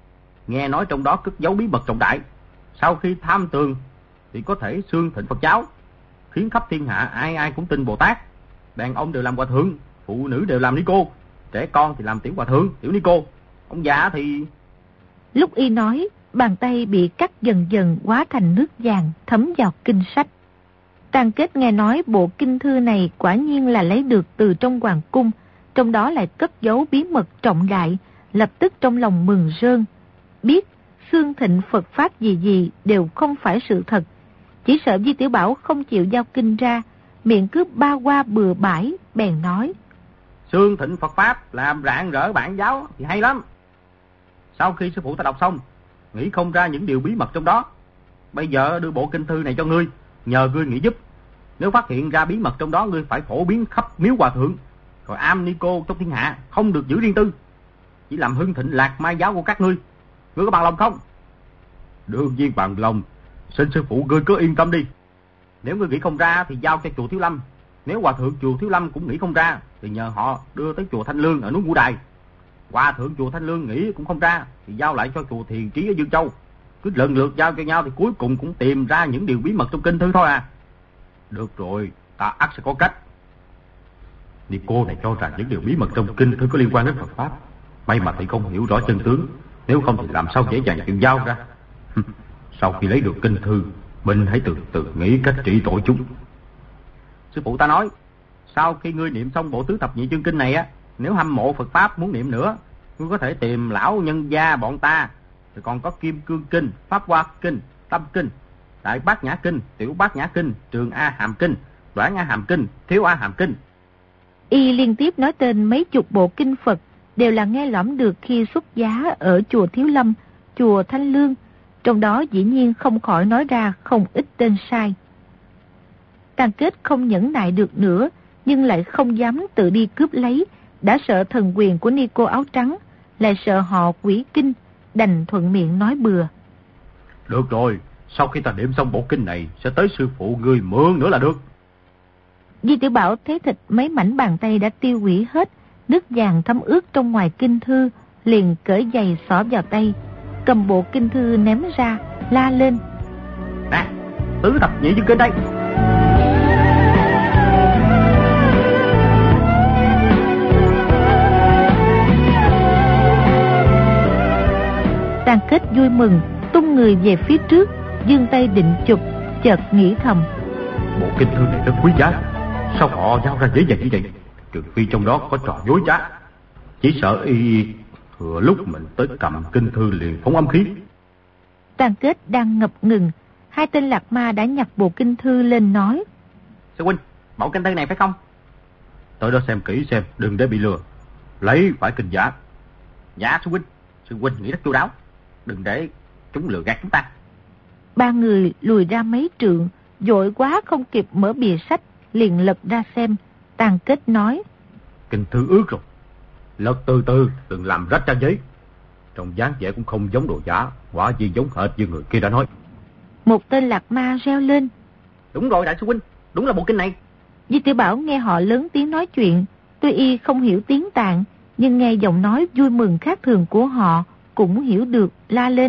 nghe nói trong đó cất giấu bí mật trọng đại. Sau khi tham tường thì có thể xương thịnh Phật giáo, khiến khắp thiên hạ ai ai cũng tin Bồ Tát. Đàn ông đều làm hòa thượng, phụ nữ đều làm ni cô, trẻ con thì làm tiểu hòa thượng, tiểu ni cô. Ông già thì... Lúc y nói, bàn tay bị cắt dần dần hóa thành nước vàng thấm vào kinh sách. Tàn Kết nghe nói bộ kinh thư này quả nhiên là lấy được từ trong hoàng cung, trong đó lại cất giấu bí mật trọng đại, lập tức trong lòng mừng rơn. Biết xương thịnh Phật Pháp gì gì đều không phải sự thật, chỉ sợ Di Tiểu Bảo không chịu giao kinh ra, miệng cứ ba qua bừa bãi, bèn nói: xương thịnh Phật Pháp làm rạng rỡ bản giáo thì hay lắm. Sau khi sư phụ ta đọc xong, nghĩ không ra những điều bí mật trong đó. Bây giờ đưa bộ kinh thư này cho ngươi, nhờ ngươi nghĩ giúp. Nếu phát hiện ra bí mật trong đó, ngươi phải phổ biến khắp miếu hòa thượng, rồi am ni cô trong thiên hạ, không được giữ riêng tư, chỉ làm hưng thịnh lạc mai giáo của các ngươi. Ngươi có bằng lòng không? Đương nhiên bằng lòng, xin sư phụ ngươi cứ yên tâm đi. Nếu ngươi nghĩ không ra thì giao cho chùa Thiếu Lâm. Nếu hòa thượng chùa Thiếu Lâm cũng nghĩ không ra thì nhờ họ đưa tới chùa Thanh Lương ở núi Ngũ Đài. Hòa thượng chùa Thanh Lương nghĩ cũng không ra thì giao lại cho chùa Thiền Trí ở Dương Châu. Cứ lần lượt giao cho nhau thì cuối cùng cũng tìm ra những điều bí mật trong kinh thư thôi à. Được rồi, ta ắt sẽ có cách. Ni cô này cho rằng những điều bí mật trong kinh thư có liên quan đến Phật Pháp. May mà thầy không hiểu rõ chân tướng, nếu không thì làm sao dễ dàng chịu giao ra. Sau khi lấy được kinh thư, mình hãy từ từ nghĩ cách trị tội chúng. Sư phụ ta nói, sau khi ngươi niệm xong bộ tứ thập nhị chương kinh này á, nếu hâm mộ Phật Pháp muốn niệm nữa, ngươi có thể tìm lão nhân gia bọn ta. Rồi còn có Kim Cương Kinh, Pháp Hoa Kinh, Tâm Kinh, Đại Bát Nhã Kinh, Tiểu Bát Nhã Kinh, Trường A Hàm Kinh, Đoạn A Hàm Kinh, Thiếu A Hàm Kinh. Y liên tiếp nói tên mấy chục bộ kinh Phật, đều là nghe lõm được khi xuất giá ở chùa Thiếu Lâm, chùa Thanh Lương. Trong đó dĩ nhiên không khỏi nói ra không ít tên sai. Tàn Kết không nhẫn nại được nữa, nhưng lại không dám tự đi cướp lấy, đã sợ thần quyền của ni cô áo trắng, lại sợ họ quỷ kinh, đành thuận miệng nói bừa. Được rồi, sau khi ta niệm xong bộ kinh này, sẽ tới sư phụ ngươi mượn nữa là được. Di Tiểu Bảo thấy thịt mấy mảnh bàn tay đã tiêu hủy hết, nước vàng thấm ướt trong ngoài kinh thư, liền cởi giày xỏ vào tay, cầm bộ kinh thư ném ra, la lên: Nè, tứ thập nhị chương kinh đây. Tàn Kết vui mừng, tung người về phía trước, giương tay định chụp, chợt nghĩ thầm: bộ kinh thư này rất quý giá, sao họ giao ra dễ dàng như vậy? Trừ phi trong đó có trò dối trá. Chỉ sợ y thừa lúc mình tới cầm kinh thư liền phóng âm khí. Tàn Kết đang ngập ngừng, hai tên lạc ma đã nhặt bộ kinh thư lên nói: Sư huynh, bộ kinh thư này phải không? Tới đó xem kỹ xem, đừng để bị lừa. Lấy phải kinh giả. Dạ sư huynh, sư huynh nghĩ rất chu đáo, đừng để chúng lừa gạt chúng ta. Ba người lùi ra mấy trượng, vội quá không kịp mở bìa sách, liền lật ra xem. Tàn Kết nói: Kinh thư ướt rồi, lật từ từ, đừng làm rách trang giấy. Trong dáng vẻ cũng không giống đồ giả, quả gì giống hệt như người kia đã nói. Một tên lạc ma reo lên: Đúng rồi đại sư huynh, đúng là bộ kinh này. Di Tiểu Bảo nghe họ lớn tiếng nói chuyện, tuy y không hiểu tiếng Tạng, nhưng nghe giọng nói vui mừng khác thường của họ cũng hiểu được, la lên: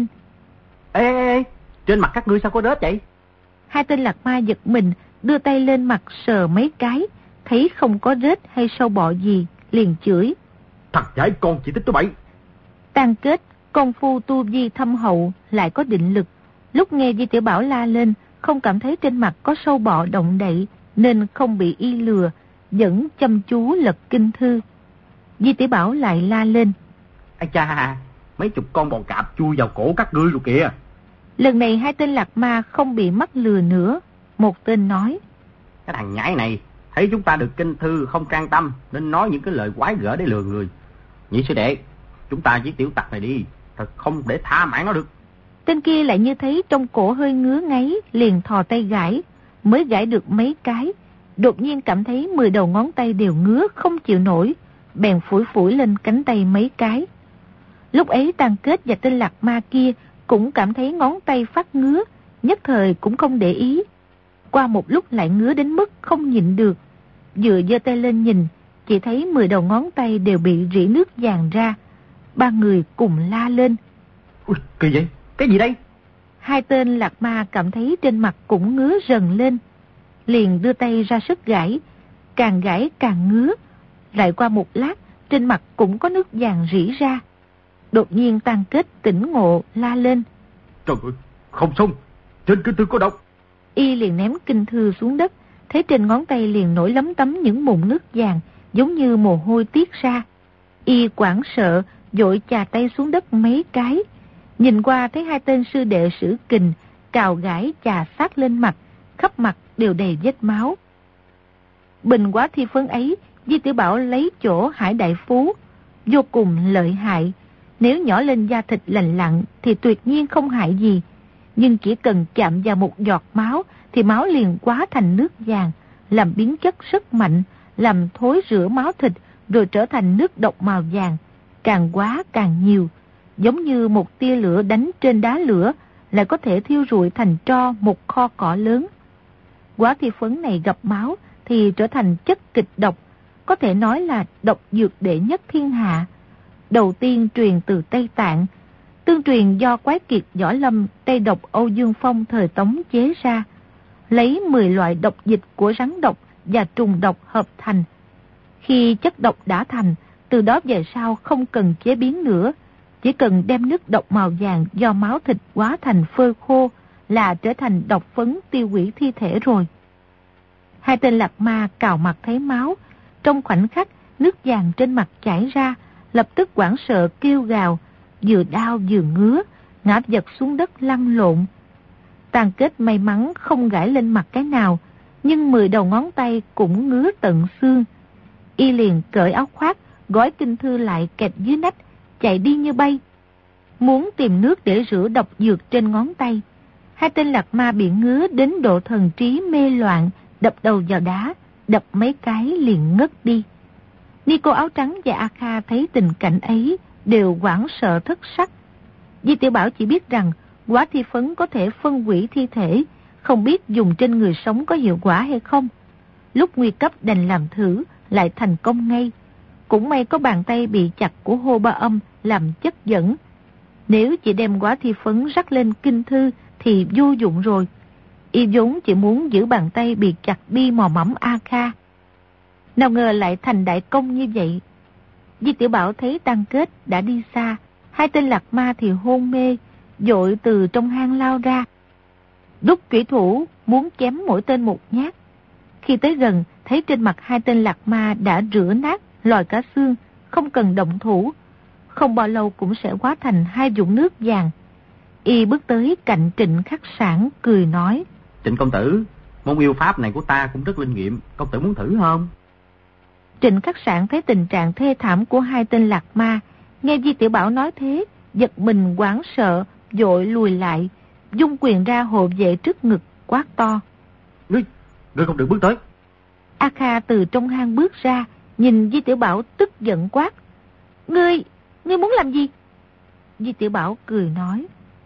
Ê, ê, ê, trên mặt các ngươi sao có rết vậy? Hai tên lạc ma giật mình, đưa tay lên mặt sờ mấy cái, thấy không có rết hay sâu bọ gì, liền chửi: Thằng giải con chỉ thích tôi bậy. Tàn Kết công phu tu vi thâm hậu, lại có định lực, lúc nghe Di Tiểu Bảo la lên, không cảm thấy trên mặt có sâu bọ động đậy, nên không bị y lừa, vẫn chăm chú lật kinh thư. Di Tiểu Bảo lại la lên: Ây cha, mấy chục con bò cạp chui vào cổ các ngươi rồi kìa. Lần này hai tên lạc ma không bị mắc lừa nữa. Một tên nói: Cái thằng nhãi này thấy chúng ta được kinh thư không can tâm, nên nói những cái lời quái gở để lừa người. Nhị sư đệ, chúng ta giết tiểu tặc này đi, thật không để tha mạng nó được. Tên kia lại như thấy trong cổ hơi ngứa ngáy, liền thò tay gãi, mới gãi được mấy cái, đột nhiên cảm thấy mười đầu ngón tay đều ngứa không chịu nổi, bèn phủi phủi lên cánh tay mấy cái. Lúc ấy Tàn Kết và tên lạc ma kia cũng cảm thấy ngón tay phát ngứa, nhất thời cũng không để ý. Qua một lúc lại ngứa đến mức không nhịn được, vừa giơ tay lên nhìn, chỉ thấy mười đầu ngón tay đều bị rỉ nước vàng ra. Ba người cùng la lên: Ui, kỳ vậy? Cái gì đây? Hai tên lạc ma cảm thấy trên mặt cũng ngứa rần lên, liền đưa tay ra sức gãi, càng gãi càng ngứa. Lại qua một lát, trên mặt cũng có nước vàng rỉ ra. Đột nhiên Tam Kết tỉnh ngộ la lên: Trời ơi, không xong, trên kinh thư có độc. Y liền ném kinh thư xuống đất, thấy trên ngón tay liền nổi lấm tấm những mụn nước vàng, giống như mồ hôi tiết ra. Y hoảng sợ, vội chà tay xuống đất mấy cái. Nhìn qua thấy hai tên sư đệ Sử Kình cào gãi chà sát lên mặt, khắp mặt đều đầy vết máu. Bình Quá Thi Phấn ấy, Di Tiểu Bảo lấy chỗ Hải Đại Phú, vô cùng lợi hại. Nếu nhỏ lên da thịt lành lặn thì tuyệt nhiên không hại gì, nhưng chỉ cần chạm vào một giọt máu thì máu liền hóa thành nước vàng, làm biến chất rất mạnh, làm thối rữa máu thịt, rồi trở thành nước độc màu vàng, càng hóa càng nhiều, giống như một tia lửa đánh trên đá lửa, lại có thể thiêu rụi thành tro một kho cỏ lớn. Quá Thi Phấn này gặp máu thì trở thành chất kịch độc, có thể nói là độc dược đệ nhất thiên hạ. Đầu tiên truyền từ Tây Tạng, tương truyền do Quái Kiệt Võ Lâm Tây độc Âu Dương Phong thời Tống chế ra, lấy mười loại độc dịch của rắn độc và trùng độc hợp thành. Khi chất độc đã thành, từ đó về sau không cần chế biến nữa, chỉ cần đem nước độc màu vàng do máu thịt hóa thành phơi khô là trở thành độc phấn tiêu hủy thi thể rồi. Hai tên lạc ma cào mặt thấy máu, trong khoảnh khắc nước vàng trên mặt chảy ra, lập tức hoảng sợ kêu gào, vừa đau vừa ngứa, ngã vật xuống đất lăn lộn. Tam Kết may mắn không gãi lên mặt cái nào, nhưng mười đầu ngón tay cũng ngứa tận xương. Y liền cởi áo khoác, gói kinh thư lại kẹp dưới nách, chạy đi như bay, muốn tìm nước để rửa độc dược trên ngón tay. Hai tên lạc ma bị ngứa đến độ thần trí mê loạn, đập đầu vào đá, đập mấy cái liền ngất đi. Ni Cô Áo Trắng và A Kha thấy tình cảnh ấy đều hoảng sợ thất sắc. Di Tiểu Bảo chỉ biết rằng Quá Thi Phấn có thể phân hủy thi thể, không biết dùng trên người sống có hiệu quả hay không. Lúc nguy cấp đành làm thử, lại thành công ngay. Cũng may có bàn tay bị chặt của Hô Ba Âm làm chất dẫn. Nếu chỉ đem Quá Thi Phấn rắc lên kinh thư thì vô dụng rồi. Y vốn chỉ muốn giữ bàn tay bị chặt đi mò mẫm A Kha, nào ngờ lại thành đại công như vậy. Di Tiểu Bảo thấy Tam Kết đã đi xa, hai tên lạc ma thì hôn mê, vội từ trong hang lao ra, đút chủy thủ muốn chém mỗi tên một nhát. Khi tới gần, thấy trên mặt hai tên lạc ma đã rửa nát, lòi cả xương, không cần động thủ, không bao lâu cũng sẽ hóa thành hai vũng nước vàng. Y bước tới cạnh Trịnh Khắc Sản cười nói: Trịnh công tử, môn yêu pháp này của ta cũng rất linh nghiệm, công tử muốn thử không? Trịnh Khắc Sản thấy tình trạng thê thảm của hai tên lạc ma, nghe Di Tiểu Bảo nói thế, giật mình hoảng sợ, vội lùi lại, dung quyền ra hộ vệ trước ngực, quát to: Ngươi, ngươi không được bước tới. A Kha từ trong hang bước ra, nhìn Di Tiểu Bảo tức giận quát: Ngươi, ngươi muốn làm gì? Di Tiểu Bảo cười nói: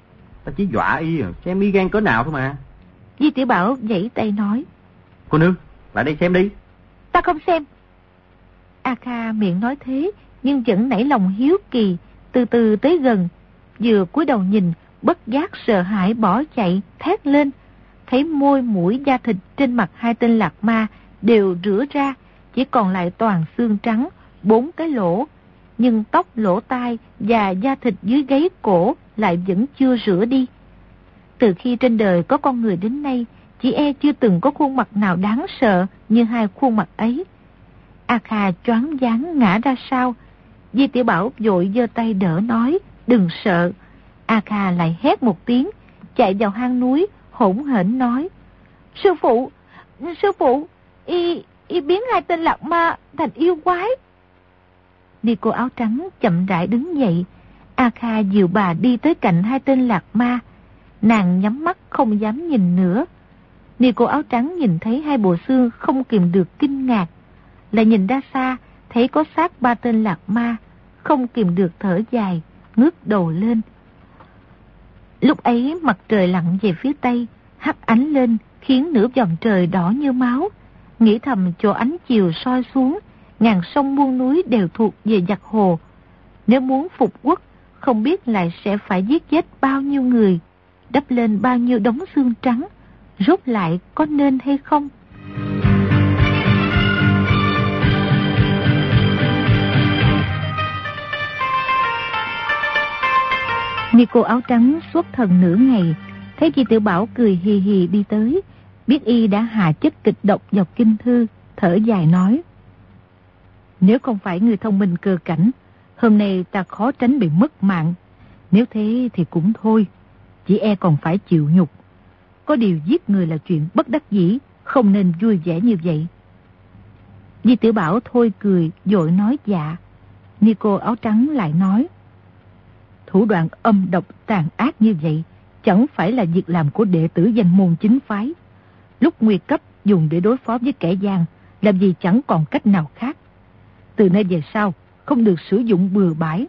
Ta chỉ dọa y, xem y gan cỡ nào thôi mà. Di Tiểu Bảo giãy tay nói: Cô nương, lại đây xem đi. Ta không xem. A Kha miệng nói thế, nhưng vẫn nảy lòng hiếu kỳ, từ từ tới gần, vừa cúi đầu nhìn, bất giác sợ hãi bỏ chạy, thét lên. Thấy môi mũi da thịt trên mặt hai tên lạc ma đều rửa ra, chỉ còn lại toàn xương trắng, bốn cái lỗ, nhưng tóc, lỗ tai và da thịt dưới gáy cổ lại vẫn chưa rửa đi. Từ khi trên đời có con người đến nay, chỉ e chưa từng có khuôn mặt nào đáng sợ như hai khuôn mặt ấy. A Kha choáng váng ngã ra sau. Di Tiểu Bảo vội giơ tay đỡ nói: Đừng sợ. A Kha lại hét một tiếng, chạy vào hang núi, hỗn hển nói: Sư phụ, sư phụ, y, y biến hai tên lạc ma thành yêu quái. Ni Cô Áo Trắng chậm rãi đứng dậy. A Kha dìu bà đi tới cạnh hai tên lạc ma. Nàng nhắm mắt không dám nhìn nữa. Ni Cô Áo Trắng nhìn thấy hai bộ xương không kìm được kinh ngạc, lại nhìn ra xa thấy có xác ba tên lạc ma, không kìm được thở dài, ngước đầu lên. Lúc ấy mặt trời lặn về phía tây, hắt ánh lên khiến nửa vòng trời đỏ như máu. Nghĩ thầm chỗ ánh chiều soi xuống, ngàn sông muôn núi đều thuộc về giặc hồ. Nếu muốn phục quốc, không biết lại sẽ phải giết chết bao nhiêu người, đắp lên bao nhiêu đống xương trắng, rốt lại có nên hay không? Nico áo trắng xuất thần nửa ngày, thấy Di Tiểu Bảo cười hì hì đi tới, biết y đã hạ chất kịch độc vào kinh thư, thở dài nói: nếu không phải người thông minh cơ cảnh, hôm nay ta khó tránh bị mất mạng. Nếu thế thì cũng thôi, chỉ e còn phải chịu nhục. Có điều giết người là chuyện bất đắc dĩ, không nên vui vẻ như vậy. Di Tiểu Bảo thôi cười, vội nói dạ. Nico áo trắng lại nói: thủ đoạn âm độc tàn ác như vậy chẳng phải là việc làm của đệ tử danh môn chính phái. Lúc nguy cấp dùng để đối phó với kẻ gian, làm gì chẳng còn cách nào khác. Từ nay về sau không được sử dụng bừa bãi.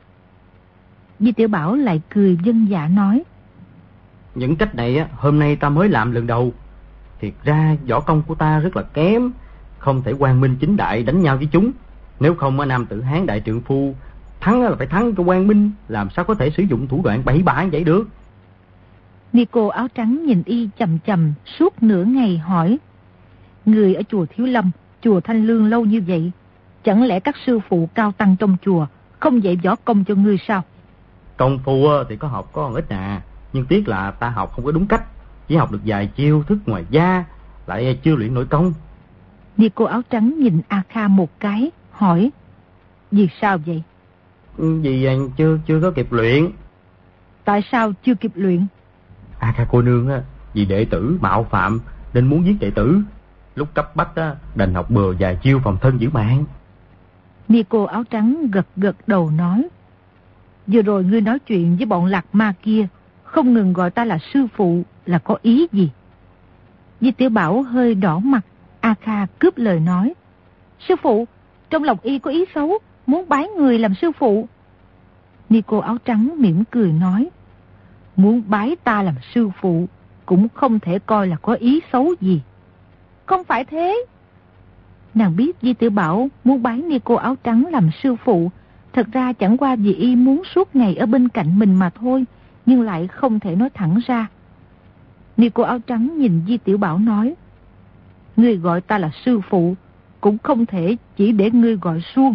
Di Tiểu Bảo lại cười dân dạ nói: những cách này á, hôm nay ta mới làm lần đầu. Thiệt ra võ công của ta rất là kém, không thể quang minh chính đại đánh nhau với chúng. Nếu không á, nam tử Hán đại trượng phu thắng là phải thắng cho quang minh, làm sao có thể sử dụng thủ đoạn bậy bạ vậy được. Nico áo trắng nhìn y chầm chầm suốt nửa ngày hỏi: người ở chùa Thiếu Lâm, chùa Thanh Lương lâu như vậy, chẳng lẽ các sư phụ cao tăng trong chùa không dạy võ công cho ngươi sao? Công phu thì có học có ít à, nhưng tiếc là ta học không có đúng cách, chỉ học được vài chiêu thức ngoài da, lại chưa luyện nội công. Nico áo trắng nhìn A Kha một cái, hỏi: vì sao vậy? Vì chưa chưa có kịp luyện. Tại sao chưa kịp luyện? A Kha cô nương á, vì đệ tử mạo phạm nên muốn giết đệ tử, lúc cấp bách á, đành học bừa vài chiêu phòng thân giữ mạng. Nico áo trắng gật gật đầu nói: vừa rồi ngươi nói chuyện với bọn lạc ma kia, không ngừng gọi ta là sư phụ, là có ý gì? Di Tiểu Bảo hơi đỏ mặt. A Kha cướp lời nói: sư phụ, trong lòng y có ý xấu, muốn bái người làm sư phụ. Nico áo trắng mỉm cười nói: muốn bái ta làm sư phụ cũng không thể coi là có ý xấu gì. Không phải thế. Nàng biết Di Tiểu Bảo muốn bái Nico áo trắng làm sư phụ, thật ra chẳng qua vì y muốn suốt ngày ở bên cạnh mình mà thôi, nhưng lại không thể nói thẳng ra. Nico áo trắng nhìn Di Tiểu Bảo nói: ngươi gọi ta là sư phụ, cũng không thể chỉ để ngươi gọi suông.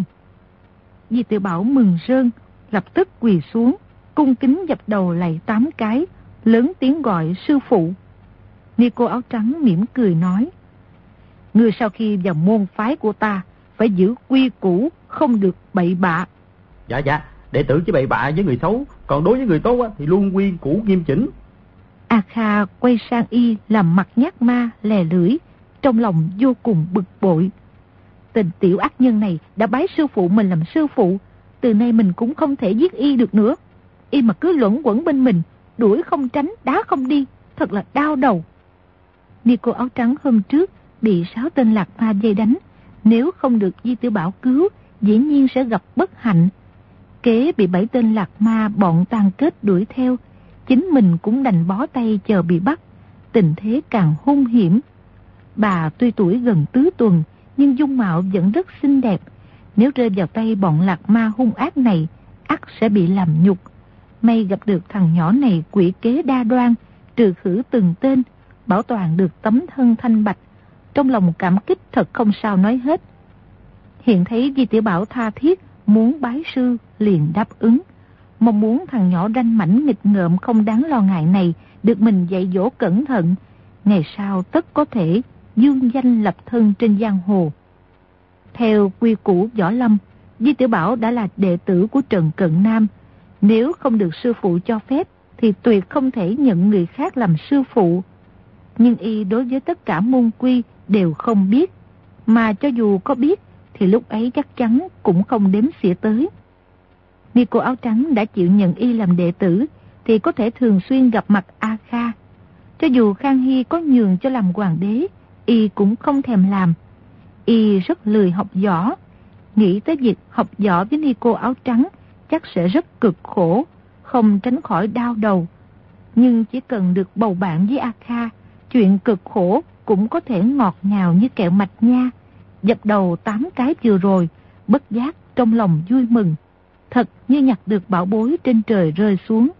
Di Tiểu Bảo mừng rơn, lập tức quỳ xuống, cung kính dập đầu lạy tám cái, lớn tiếng gọi sư phụ. Nico áo trắng mỉm cười nói: ngươi sau khi vào môn phái của ta phải giữ quy củ, không được bậy bạ. Dạ dạ, đệ tử chỉ bậy bạ với người xấu, còn đối với người tốt á, thì luôn quy củ nghiêm chỉnh. A Kha quay sang y làm mặt nhát ma lè lưỡi, trong lòng vô cùng bực bội. Tình tiểu ác nhân này đã bái sư phụ mình làm sư phụ, từ nay mình cũng không thể giết y được nữa. Y mà cứ luẩn quẩn bên mình, đuổi không tránh, đá không đi, thật là đau đầu. Nico áo trắng hôm trước bị sáu tên lạc ma dây đánh, nếu không được Di Tiểu Bảo cứu, dĩ nhiên sẽ gặp bất hạnh. Kế bị bảy tên lạc ma bọn tàn kết đuổi theo, chính mình cũng đành bó tay chờ bị bắt, tình thế càng hung hiểm. Bà tuy tuổi gần tứ tuần, nhưng dung mạo vẫn rất xinh đẹp, nếu rơi vào tay bọn lạc ma hung ác này, ắt sẽ bị làm nhục. May gặp được thằng nhỏ này quỷ kế đa đoan, trừ khử từng tên, bảo toàn được tấm thân thanh bạch, trong lòng cảm kích thật không sao nói hết. Hiện thấy Di Tiểu Bảo tha thiết muốn bái sư, liền đáp ứng, mong muốn thằng nhỏ ranh mảnh nghịch ngợm không đáng lo ngại này được mình dạy dỗ cẩn thận, ngày sau tất có thể dương danh lập thân trên giang hồ. Theo quy củ võ lâm, Di Tiểu Bảo đã là đệ tử của Trần Cận Nam, nếu không được sư phụ cho phép thì tuyệt không thể nhận người khác làm sư phụ. Nhưng y đối với tất cả môn quy đều không biết, mà cho dù có biết thì lúc ấy chắc chắn cũng không đếm xỉa tới. Nico áo trắng đã chịu nhận y làm đệ tử thì có thể thường xuyên gặp mặt A Kha. Cho dù Khang Hy có nhường cho làm hoàng đế, y cũng không thèm làm. Y rất lười học võ, nghĩ tới việc học võ với Nico áo trắng chắc sẽ rất cực khổ, không tránh khỏi đau đầu. Nhưng chỉ cần được bầu bạn với A Kha, chuyện cực khổ cũng có thể ngọt ngào như kẹo mạch nha. Dập đầu tám cái vừa rồi, bất giác trong lòng vui mừng. thật như nhặt được bảo bối trên trời rơi xuống.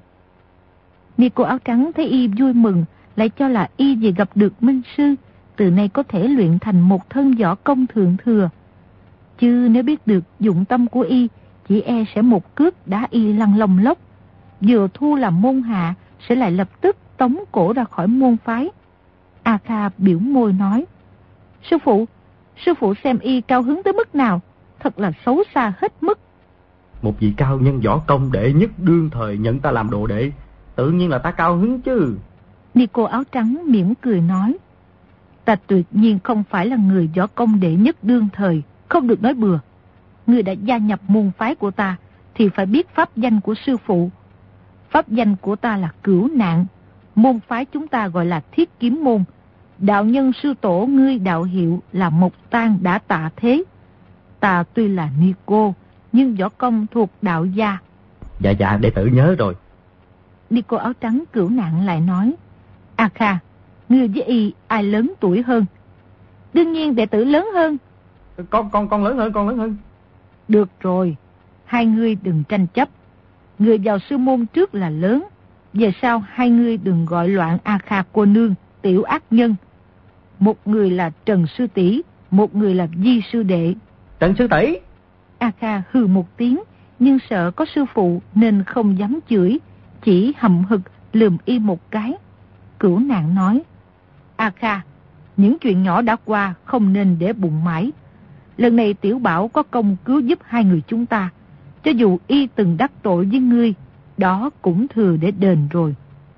Ni cô áo trắng thấy y vui mừng, lại cho là y vì gặp được minh sư, từ nay có thể luyện thành một thân võ công thượng thừa. Chứ nếu biết được dụng tâm của y, chỉ e sẽ một cước đá y lăn lông lốc, vừa thu làm môn hạ sẽ lại lập tức tống cổ ra khỏi môn phái. A Kha biểu môi nói: Sư phụ, sư phụ xem y cao hứng tới mức nào, thật là xấu xa hết mức. Một vị cao nhân võ công đệ nhất đương thời nhận ta làm đồ đệ, tự nhiên là ta cao hứng chứ. Ni cô áo trắng mỉm cười nói: Ta tuyệt nhiên không phải là người võ công đệ nhất đương thời, không được nói bừa. Người đã gia nhập môn phái của ta thì phải biết pháp danh của sư phụ. Pháp danh của ta là Cửu Nạn, môn phái chúng ta gọi là Thiết Kiếm môn. Đạo nhân sư tổ ngươi đạo hiệu là Mộc Tang đã tạ thế. Ta tuy là ni cô, nhưng võ công thuộc đạo gia. Dạ dạ, đệ tử nhớ rồi. Ni cô áo trắng Cửu Nạn lại nói: A Kha, ngươi với y ai lớn tuổi hơn? Đương nhiên đệ tử lớn hơn. Con con con lớn hơn, con lớn hơn. Được rồi, hai ngươi đừng tranh chấp. Người vào sư môn trước là lớn, về sau hai ngươi đừng gọi loạn A Kha cô nương, tiểu ác nhân. Một người là Trần sư tỷ, một người là Di sư đệ. Trần sư tỷ. A Kha hừ một tiếng, nhưng sợ có sư phụ nên không dám chửi, chỉ hậm hực lườm y một cái. Cửu Nạn nói: A Kha, những chuyện nhỏ đã qua không nên để bụng mãi. Lần này tiểu bảo có công cứu giúp hai người chúng ta, cho dù y từng đắc tội với ngươi, đó cũng thừa để đền rồi.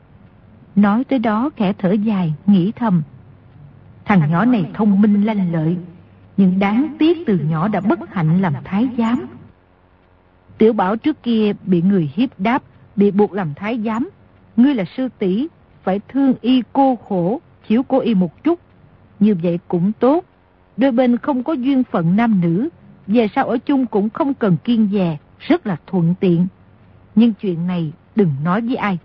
Nói tới đó khẽ thở dài, nghĩ thầm: Thằng nhỏ này thông minh lanh lợi, nhưng đáng tiếc từ nhỏ đã bất hạnh làm thái giám. Tiểu bảo trước kia bị người hiếp đáp, bị buộc làm thái giám. Ngươi là sư tỷ, phải thương y cô khổ, chiếu cố y một chút. Như vậy cũng tốt, đôi bên không có duyên phận nam nữ, về sau ở chung cũng không cần kiêng dè, rất là thuận tiện. Nhưng chuyện này đừng nói với ai.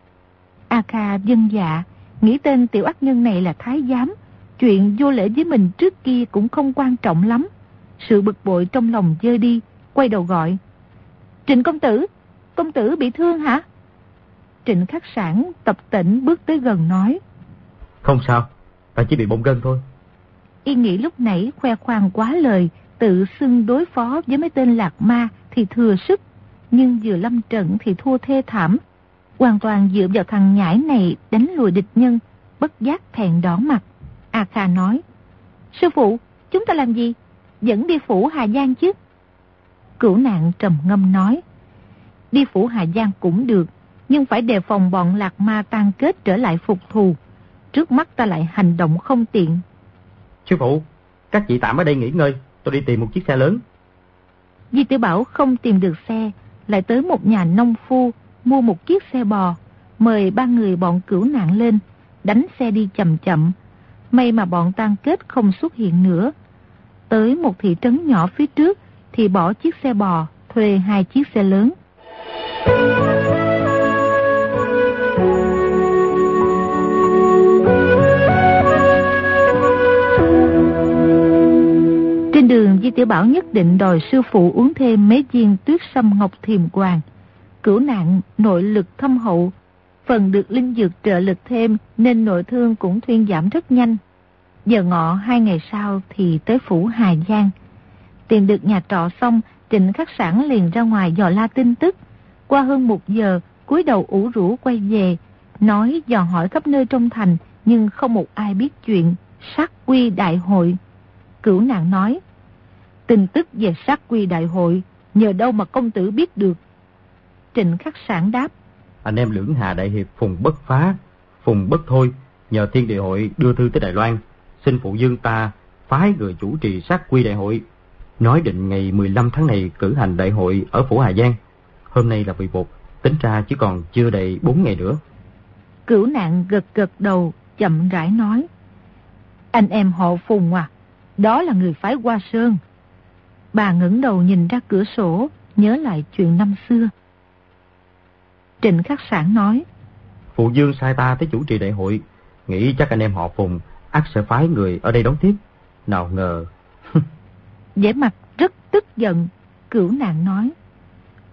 A Kha vâng dạ, nghĩ tên tiểu ác nhân này là thái giám, chuyện vô lễ với mình trước kia cũng không quan trọng lắm. Sự bực bội trong lòng vơi đi, quay đầu gọi: Trịnh công tử, công tử bị thương hả? Trịnh Khắc Sản tập tễnh bước tới gần nói: Không sao, ta chỉ bị bong gân thôi. Y nghĩ lúc nãy khoe khoang quá lời, tự xưng đối phó với mấy tên lạc ma thì thừa sức, nhưng vừa lâm trận thì thua thê thảm. Hoàn toàn dựa vào thằng nhãi này đánh lùi địch nhân, bất giác thẹn đỏ mặt. A Kha nói: Sư phụ, chúng ta làm gì? Dẫn đi phủ Hà Giang chứ? Cửu Nạn trầm ngâm nói: Đi phủ Hà Giang cũng được, nhưng phải đề phòng bọn lạc ma tan kết trở lại phục thù. Trước mắt ta lại hành động không tiện. Sư phụ, các chị tạm ở đây nghỉ ngơi, tôi đi tìm một chiếc xe lớn. Di Tiểu Bảo không tìm được xe, lại tới một nhà nông phu, mua một chiếc xe bò, mời ba người bọn Cửu Nạn lên, đánh xe đi chậm chậm. May mà bọn tan kết không xuất hiện nữa. Tới một thị trấn nhỏ phía trước thì bỏ chiếc xe bò, thuê hai chiếc xe lớn. Trên đường, Di Tiểu Bảo nhất định đòi sư phụ uống thêm mấy viên tuyết sâm ngọc thiềm hoàng. Cửu Nạn nội lực thâm hậu, phần được linh dược trợ lực thêm nên nội thương cũng thuyên giảm rất nhanh. Giờ ngọ hai ngày sau thì tới phủ Hà Giang. Tìm được nhà trọ xong, Trịnh Khắc Sản liền ra ngoài dò la tin tức. Qua hơn một giờ, cúi đầu ủ rũ quay về, nói dò hỏi khắp nơi trong thành, nhưng không một ai biết chuyện sát quy đại hội. Cửu Nạn nói: Tin tức về sát quy đại hội, nhờ đâu mà công tử biết được? Trịnh Khắc Sản đáp: Anh em Lưỡng Hà đại hiệp Phùng Bất Phá, Phùng Bất Thôi nhờ Thiên Địa hội đưa thư tới Đài Loan, xin phụ dương ta phái người chủ trì sát quy đại hội, nói định ngày mười lăm tháng này cử hành đại hội ở phủ Hà Giang. Hôm nay là mười một, tính ra chỉ còn chưa đầy bốn ngày nữa. Cửu Nạn gật gật đầu, chậm rãi nói: Anh em họ Phùng à, đó là người phái Hoa Sơn. Bà ngẩng đầu nhìn ra cửa sổ, nhớ lại chuyện năm xưa. Trịnh Khắc Sản nói: Phụ dương sai ta tới chủ trì đại hội, nghĩ chắc anh em họ Phùng ắt sẽ phái người ở đây đón tiếp. Nào ngờ. Vẻ mặt rất tức giận, Cửu Nạn nói: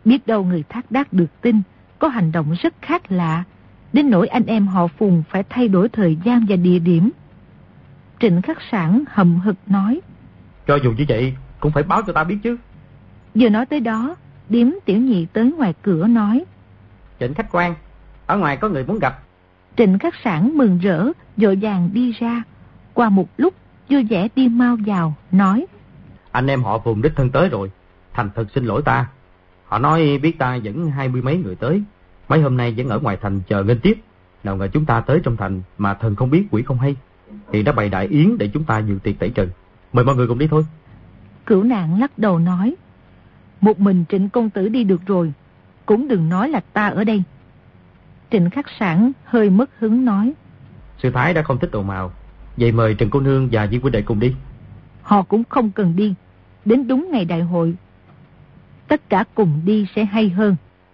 Biết đâu người Thác Đác được tin, có hành động rất khác lạ, đến nỗi anh em họ Phùng phải thay đổi thời gian và địa điểm. Trịnh Khắc Sảng hậm hực nói: Cho dù như vậy, cũng phải báo cho ta biết chứ. Vừa nói tới đó, Điếm Tiểu Nhị tới ngoài cửa nói: Trịnh khách quan, ở ngoài có người muốn gặp. Trịnh Khắc Sảng mừng rỡ, vội vàng đi ra. Qua một lúc, vui vẻ đi mau vào, nói: Anh em họ Phùng đích thân tới rồi, thành thật xin lỗi ta. Họ nói biết ta dẫn hai mươi mấy người tới, mấy hôm nay vẫn ở ngoài thành chờ nghênh tiếp. Nào ngờ chúng ta tới trong thành mà thần không biết quỷ không hay, thì đã bày đại yến để chúng ta dự tiệc tẩy trần. Mời mọi người cùng đi thôi. Cửu Nạn lắc đầu nói: Một mình Trịnh công tử đi được rồi, cũng đừng nói là ta ở đây. Trịnh Khắc Sảng hơi mất hứng nói: Sư Thái đã không thích ồn ào, vậy mời Trần cô nương và Viên huynh đệ cùng đi. Họ cũng không cần đi, đến đúng ngày đại hội, tất cả cùng đi sẽ hay hơn.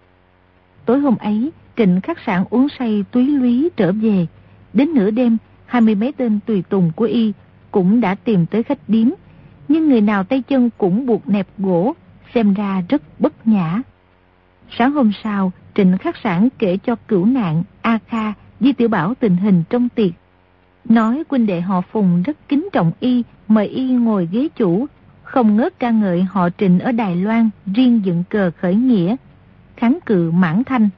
Tối hôm ấy, Trịnh Khắc Sảng uống say túy lúy trở về. Đến nửa đêm, hai mươi mấy tên tùy tùng của y cũng đã tìm tới khách điếm, nhưng người nào tay chân cũng buộc nẹp gỗ, xem ra rất bất nhã. Sáng hôm sau, Trịnh Khắc Sảng kể cho Cửu Nạn, A Kha, Di Tiểu Bảo tình hình trong tiệc, nói huynh đệ họ Phùng rất kính trọng y, mời y ngồi ghế chủ, không ngớt ca ngợi họ Trịnh ở Đài Loan riêng dựng cờ khởi nghĩa, kháng cự Mãn Thanh.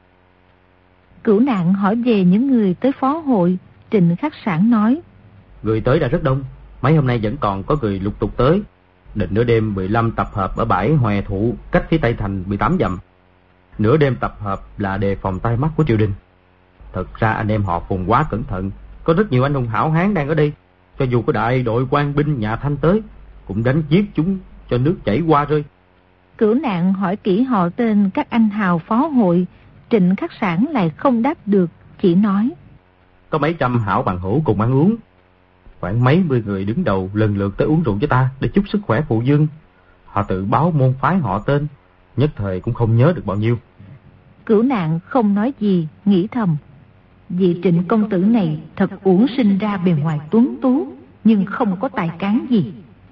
Cửu Nạn hỏi về những người tới phó hội. Trịnh Khắc Sảng nói: Người tới đã rất đông, mấy hôm nay vẫn còn có người lục tục tới. Định nửa đêm mười lăm tập hợp ở bãi Hòe Thụ, cách phía tây thành mười tám dặm. Nửa đêm tập hợp là đề phòng tai mắt của triều đình. Thật ra anh em họ Phùng quá cẩn thận, có rất nhiều anh hùng hảo hán đang ở đây. Cho dù có đại đội quan binh nhà Thanh tới, cũng đánh giết chúng cho nước chảy qua rơi. Cửu Nạn hỏi kỹ họ tên các anh hào phó hội. Trịnh Khắc Sảng lại không đáp được, chỉ nói: Có mấy trăm hảo bằng hữu cùng ăn uống. Khoảng mấy mươi người đứng đầu lần lượt tới uống rượu với ta để chúc sức khỏe phụ dương. Họ tự báo môn phái họ tên, nhất thời cũng không nhớ được bao nhiêu. Cửu Nạn không nói gì, nghĩ thầm: Vị Trịnh công tử này thật uổng sinh ra bề ngoài tuấn tú, nhưng không có tài cán gì.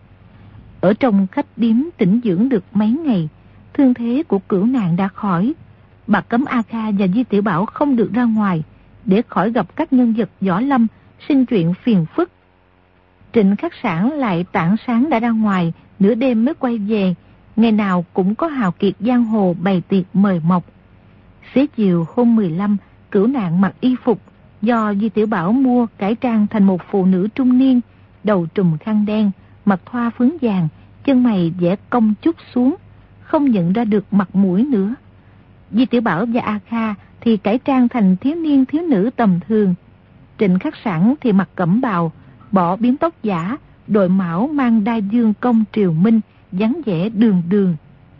Ở trong khách điếm tĩnh dưỡng được mấy ngày, thương thế của Cửu Nạn đã khỏi. Bà cấm A Kha và Di Tiểu Bảo không được ra ngoài, để khỏi gặp các nhân vật võ lâm sinh chuyện phiền phức. Trịnh Khắc Sảng lại tảng sáng đã ra ngoài, nửa đêm mới quay về. Ngày nào cũng có hào kiệt giang hồ bày tiệc mời mọc. Xế chiều hôm mười lăm, Cửu Nạn mặc y phục do Di Tiểu Bảo mua, cải trang thành một phụ nữ trung niên, đầu trùm khăn đen, mặt thoa phấn vàng, chân mày vẽ cong chút xuống, không nhận ra được mặt mũi nữa. Di Tiểu Bảo và A Kha thì cải trang thành thiếu niên thiếu nữ tầm thường. Trịnh Khắc Sảng thì mặc cẩm bào, bỏ biếm tóc giả, đội mão mang đai dương công triều minh, dáng vẻ đường đường.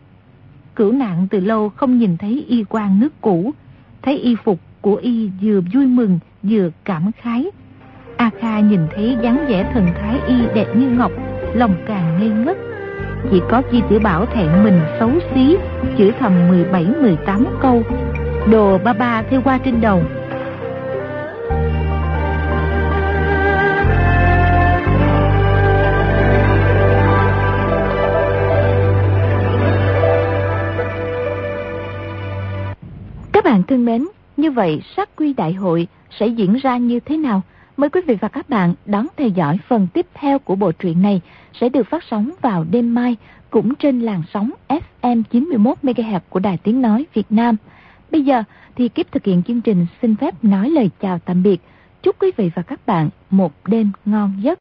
Cửu Nạn từ lâu không nhìn thấy y quan nước cũ, thấy y phục của y vừa vui mừng vừa cảm khái. A Kha nhìn thấy dáng vẻ thần thái y đẹp như ngọc, lòng càng ngây ngất. Chỉ có Di Tiểu Bảo thẹn mình xấu xí, chửi thầm mười bảy mười tám câu: Đồ ba ba theo qua trên đầu. Các bạn thân mến, như vậy sát quy đại hội sẽ diễn ra như thế nào? Mời quý vị và các bạn đón theo dõi phần tiếp theo của bộ truyện này, sẽ được phát sóng vào đêm mai, cũng trên làn sóng ép em chín mươi mốt mê ga héc của Đài Tiếng Nói Việt Nam. Bây giờ thì Kiếp thực hiện chương trình xin phép nói lời chào tạm biệt. Chúc quý vị và các bạn một đêm ngon giấc.